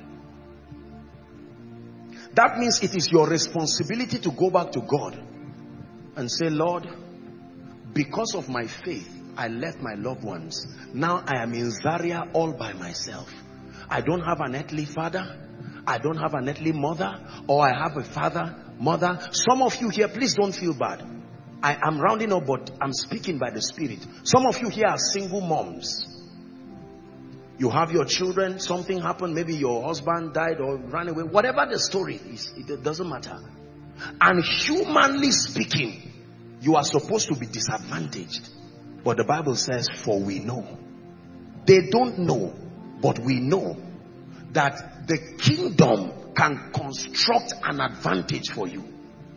Speaker 3: That means it is your responsibility to go back to God and say, Lord, because of my faith, I left my loved ones. Now I am in Zaria all by myself. I don't have an earthly father. I don't have an earthly mother. Or I have a father, mother. Some of you here, please don't feel bad. I am rounding up, but I'm speaking by the Spirit. Some of you here are single moms. You have your children, something happened, maybe your husband died or ran away. Whatever the story is, it doesn't matter. And humanly speaking, you are supposed to be disadvantaged. But the Bible says, for we know. They don't know, but we know that the kingdom can construct an advantage for you.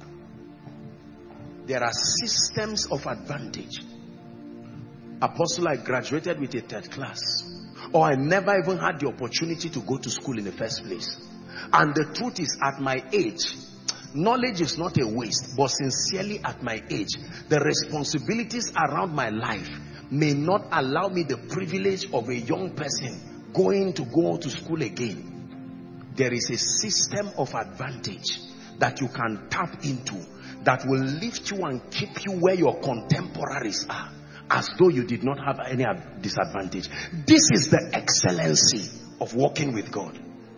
Speaker 3: There are systems of advantage. Apostle, I graduated with a third class, or I never even had the opportunity to go to school in the first place. And the truth is, at my age, knowledge is not a waste, but sincerely at my age, the responsibilities around my life may not allow me the privilege of a young person going to go to school again. There is a system of advantage that you can tap into that will lift you and keep you where your contemporaries are, as though you did not have any disadvantage. This is the excellency of walking with God.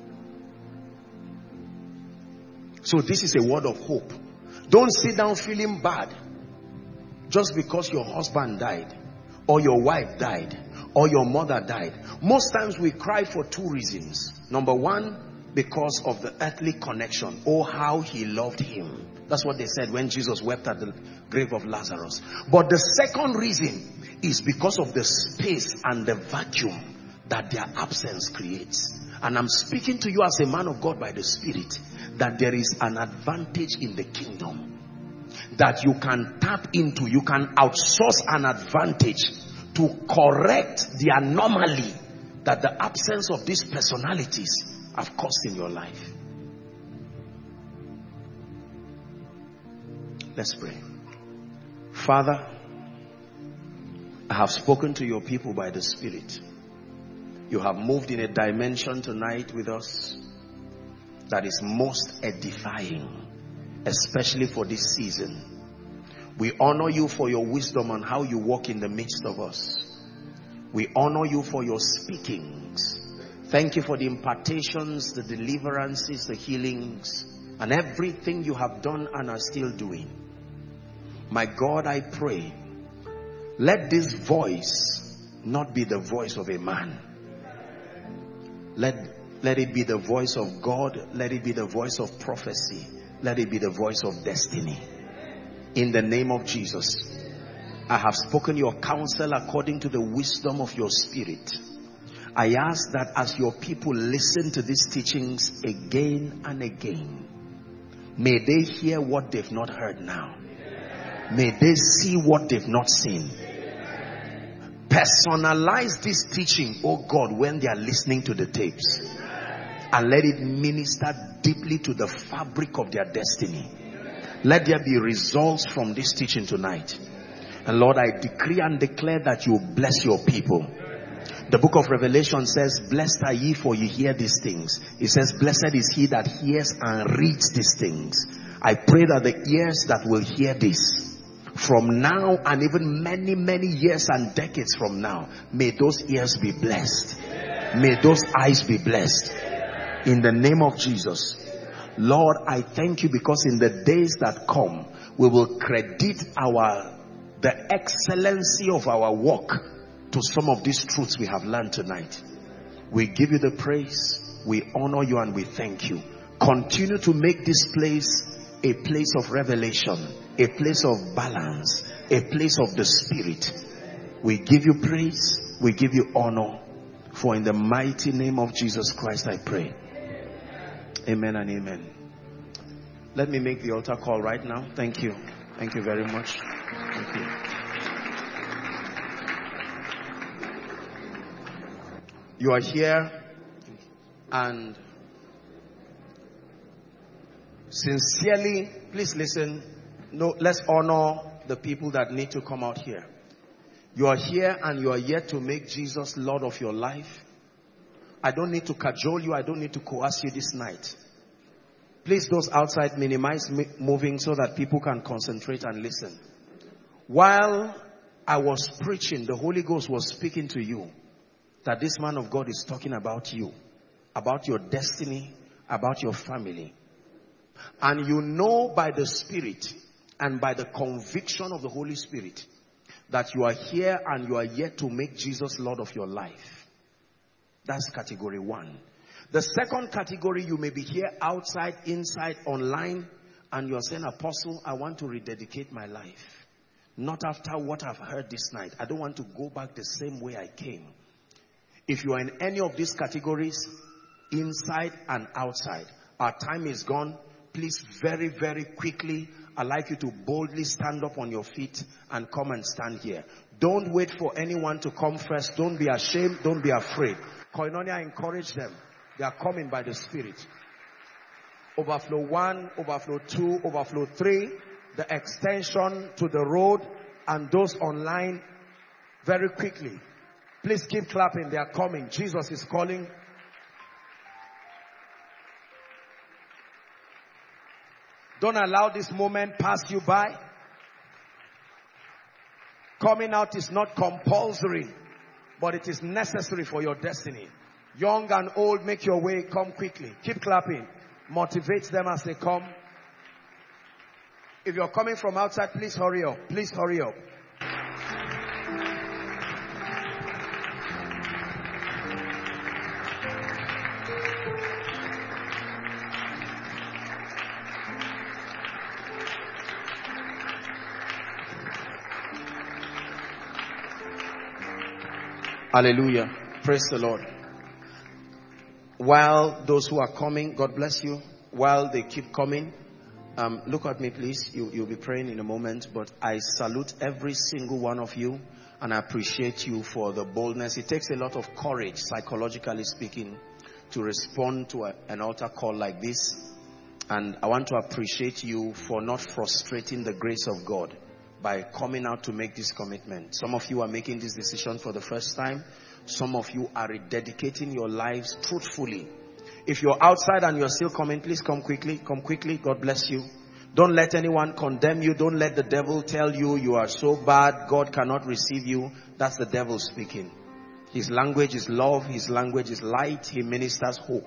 Speaker 3: So this is a word of hope. Don't sit down feeling bad just because your husband died, or your wife died, or your mother died. Most times we cry for two reasons. Number one, because of the earthly connection. Oh, how he loved him. That's what they said when Jesus wept at the grave of Lazarus. But the second reason is because of the space and the vacuum that their absence creates. And I'm speaking to you as a man of God by the Spirit, that there is an advantage in the kingdom that you can tap into. You can outsource an advantage to correct the anomaly that the absence of these personalities have caused in your life. Let's pray. Father, I have spoken to your people by the Spirit. You have moved in a dimension tonight with us that is most edifying, especially for this season. We honor you for your wisdom on how you walk in the midst of us. We honor you for your speakings. Thank you for the impartations, the deliverances, the healings, and everything you have done and are still doing. My God, I pray, let this voice not be the voice of a man. Let it be the voice of God. Let it be the voice of prophecy. Let it be the voice of destiny. In the name of Jesus, I have spoken your counsel according to the wisdom of your Spirit. I ask that as your people listen to these teachings again and again, may they hear what they've not heard now. May they see what they've not seen. Personalize this teaching, oh God, when they are listening to the tapes, and let it minister deeply to the fabric of their destiny. Let there be results from this teaching tonight. And Lord, I decree and declare that you bless your people. The book of Revelation says, blessed are ye for you hear these things. It says, blessed is he that hears and reads these things. I pray that the ears that will hear this from now and even many, many years and decades from now, may those ears be blessed. May those eyes be blessed. In the name of Jesus. Lord, I thank you because in the days that come, we will credit the excellency of our walk to some of these truths we have learned tonight. We give you the praise, we honor you, and we thank you. Continue to make this place a place of revelation, a place of balance, a place of the Spirit. We give you praise, we give you honor, for in the mighty name of Jesus Christ I pray. Amen and amen. Let me make the altar call right now. Thank you. Thank you very much. Thank you. You are here and sincerely, please listen. No, let's honor the people that need to come out here. You are here and you are yet to make Jesus Lord of your life. I don't need to cajole you. I don't need to coerce you this night. Please, those outside, minimize moving so that people can concentrate and listen. While I was preaching, the Holy Ghost was speaking to you that this man of God is talking about you, about your destiny, about your family. And you know by the Spirit and by the conviction of the Holy Spirit that you are here and you are yet to make Jesus Lord of your life. That's category 1. The second category, you may be here outside, inside, online, and you are saying, Apostle, I want to rededicate my life. Not after what I've heard this night. I don't want to go back the same way I came. If you are in any of these categories, inside and outside, our time is gone. Please, very, very quickly, I'd like you to boldly stand up on your feet and come and stand here. Don't wait for anyone to come first. Don't be ashamed. Don't be afraid. Koinonia, encourage them. They are coming by the Spirit. Overflow 1, overflow 2, overflow 3. The extension to the road and those online, very quickly. Please keep clapping. They are coming. Jesus is calling. Don't allow this moment pass you by. Coming out is not compulsory, but it is necessary for your destiny. Young and old, make your way. Come quickly. Keep clapping. Motivate them as they come. If you're coming from outside, please hurry up. Please hurry up. Hallelujah. Praise the Lord. While those who are coming, God bless you. While they keep coming, look at me please. You'll be praying in a moment, but I salute every single one of you and I appreciate you for the boldness. It takes a lot of courage, psychologically speaking, to respond to an altar call like this. And I want to appreciate you for not frustrating the grace of God by coming out to make this commitment. Some of you are making this decision for the first time. Some of you are rededicating your lives truthfully. If you're outside and you're still coming, please come quickly. Come quickly. God bless you. Don't let anyone condemn you. Don't let the devil tell you you are so bad, God cannot receive you. That's the devil speaking. His language is love. His language is light. He ministers hope.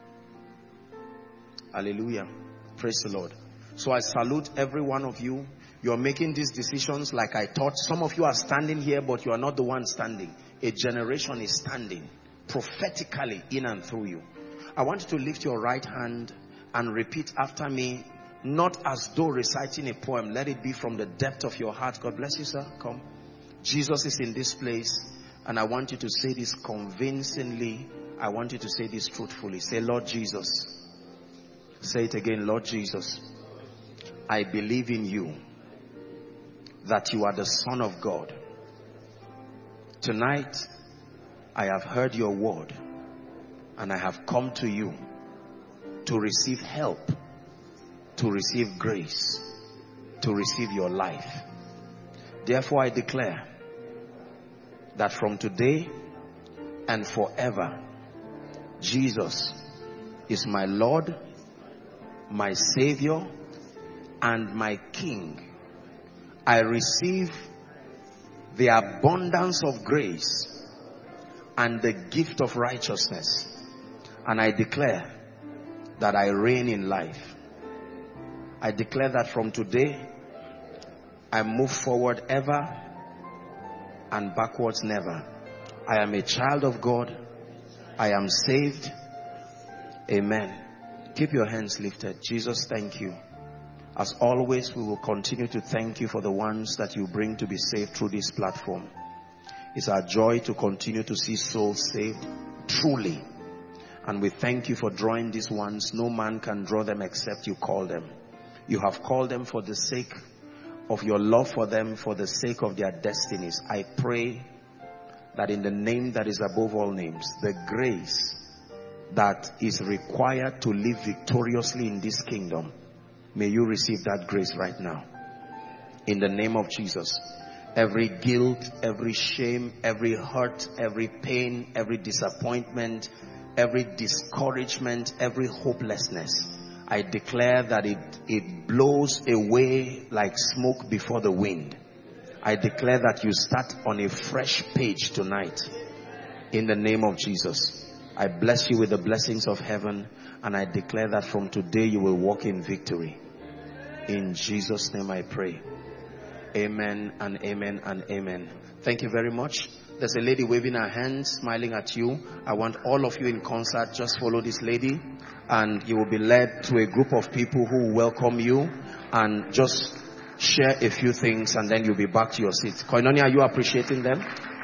Speaker 3: Hallelujah. Praise the Lord. So I salute every one of you. You're making these decisions like I taught. Some of you are standing here, but you are not the one standing. A generation is standing prophetically in and through you. I want you to lift your right hand and repeat after me, not as though reciting a poem. Let it be from the depth of your heart. God bless you, sir. Come. Jesus is in this place, and I want you to say this convincingly. I want you to say this truthfully. Say, Lord Jesus. Say it again, Lord Jesus. I believe in you, that you are the Son of God. Tonight, I have heard your word and I have come to you to receive help, to receive grace, to receive your life. Therefore, I declare that from today and forever, Jesus is my Lord, my Savior, and my King. I receive the abundance of grace and the gift of righteousness. And I declare that I reign in life. I declare that from today, I move forward ever and backwards never. I am a child of God. I am saved. Amen. Keep your hands lifted. Jesus, thank you. As always, we will continue to thank you for the ones that you bring to be saved through this platform. It's our joy to continue to see souls saved truly. And we thank you for drawing these ones. No man can draw them except you call them. You have called them for the sake of your love for them, for the sake of their destinies. I pray
Speaker 2: that in the name that is above all names, the grace that is required to live victoriously in this kingdom, may you receive that grace right now. In the name of Jesus. Every guilt, every shame, every hurt, every pain, every disappointment, every discouragement, every hopelessness, I declare that it blows away like smoke before the wind. I declare that you start on a fresh page tonight. In the name of Jesus. I bless you with the blessings of heaven, and I declare that from today you will walk in victory. In Jesus' name I pray. Amen and amen and amen. Thank you very much. There's a lady waving her hands, smiling at you. I want all of you in concert, just follow this lady, and you will be led to a group of people who will welcome you, and just share a few things, and then you'll be back to your seats. Koinonia, are you appreciating them?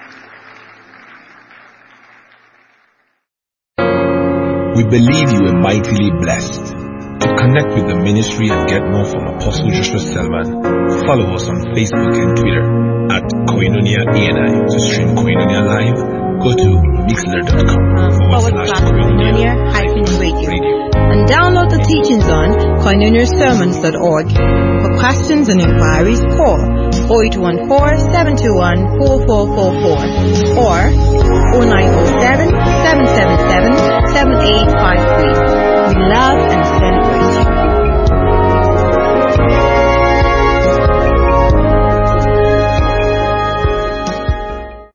Speaker 1: We believe you are mightily blessed. To connect with the ministry and get more from Apostle Joshua Selman, follow us on Facebook and Twitter at Koinonia ANI. To stream Koinonia live, go to mixler.com/Koinonia-radio.
Speaker 5: And download the teachings on koinoniasermons.org. For questions and inquiries, call 0814-721-4444 or 0907-777-7853. We love and